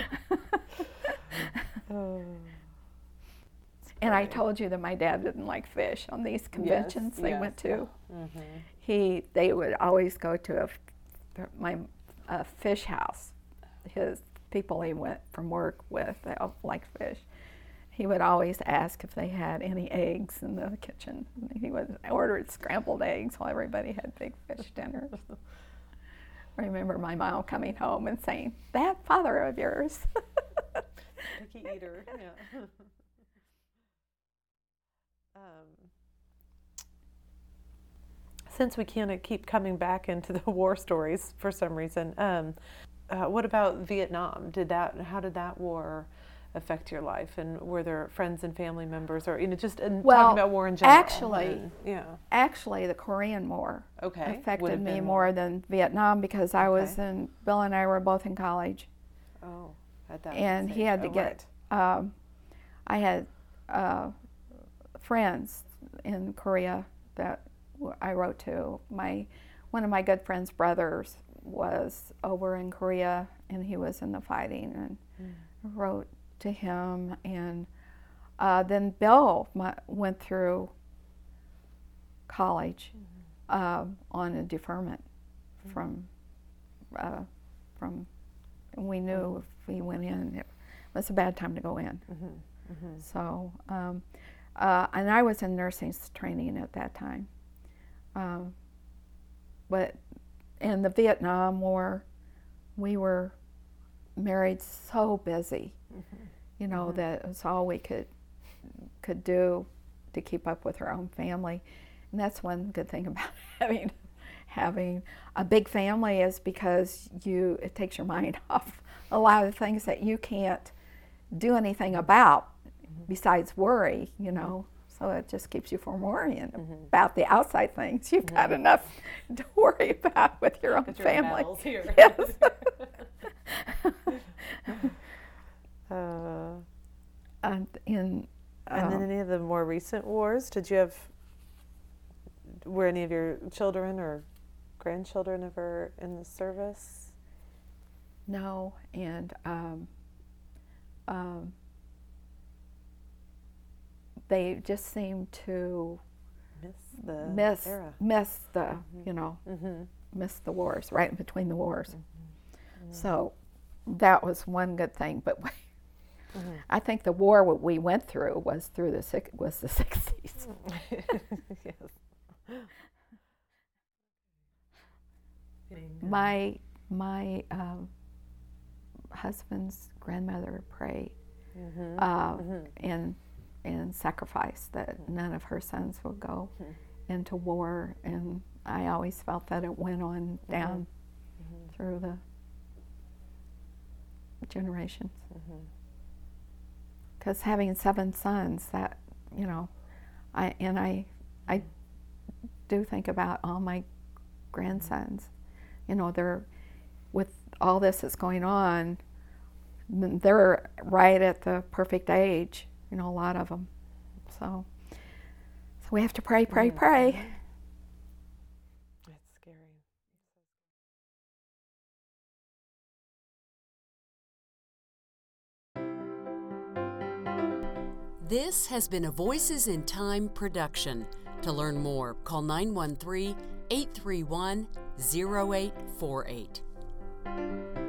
Oh. And I told you that my dad didn't like fish. On these conventions yes, they yes. went to, mm-hmm. he they would always go to a my a fish house. His people he went from work with, they all liked fish. He would always ask if they had any eggs in the kitchen. He would order scrambled eggs while everybody had big fish dinners. I remember my mom coming home and saying, "That father of yours." Picky eater, yeah. Um, since we kind of keep coming back into the war stories for some reason, um, uh, what about Vietnam? Did that? How did that war affect your life? And were there friends and family members, or you know, just and well, talking about war in general? Actually, and, yeah. Actually, the Korean War okay. affected me more than Vietnam because I okay. was in. Bill and I were both in college. Oh, at that. And he had to oh, get. Right. Um, I had. Uh, friends in Korea that I wrote to. My one of my good friend's brothers was over in Korea, and he was in the fighting, and mm. wrote to him. And uh, then Bill my, went through college mm-hmm. uh, on a deferment mm-hmm. from uh, from. And we knew mm-hmm. if he went in, it was a bad time to go in. Mm-hmm. Mm-hmm. So. Um, Uh, and I was in nursing training at that time. Um, but in the Vietnam War, we were married so busy, mm-hmm. you know, mm-hmm. that it was all we could could do to keep up with her own family. And that's one good thing about having having a big family, is because you it takes your mind off a lot of the things that you can't do anything about besides worry, you know. So it just keeps you from worrying mm-hmm. about the outside things. You've mm-hmm. got enough to worry about with your own family. Here. Yes. uh, and in uh, and in any of the more recent wars, did you have were any of your children or grandchildren ever in the service? No, and um, um, they just seem to miss the miss era. miss the mm-hmm. you know mm-hmm. miss the wars, right in between the wars. Mm-hmm. Mm-hmm. So that was one good thing. But we, mm-hmm. I think the war what we went through was through the was the sixties. Yes. My my um, husband's grandmother prayed mm-hmm. uh, mm-hmm. and and sacrificed that mm-hmm. none of her sons would go mm-hmm. into war, and I always felt that it went on down mm-hmm. through the generations. Because mm-hmm. having seven sons, that you know, I and I I do think about all my grandsons. You know, they're, with all this that's going on, they're right at the perfect age, you know, a lot of them. So, so we have to pray, pray, mm-hmm. pray. It's scary. This has been a Voices in Time production. To learn more, call nine one three, eight three one, zero eight four eight.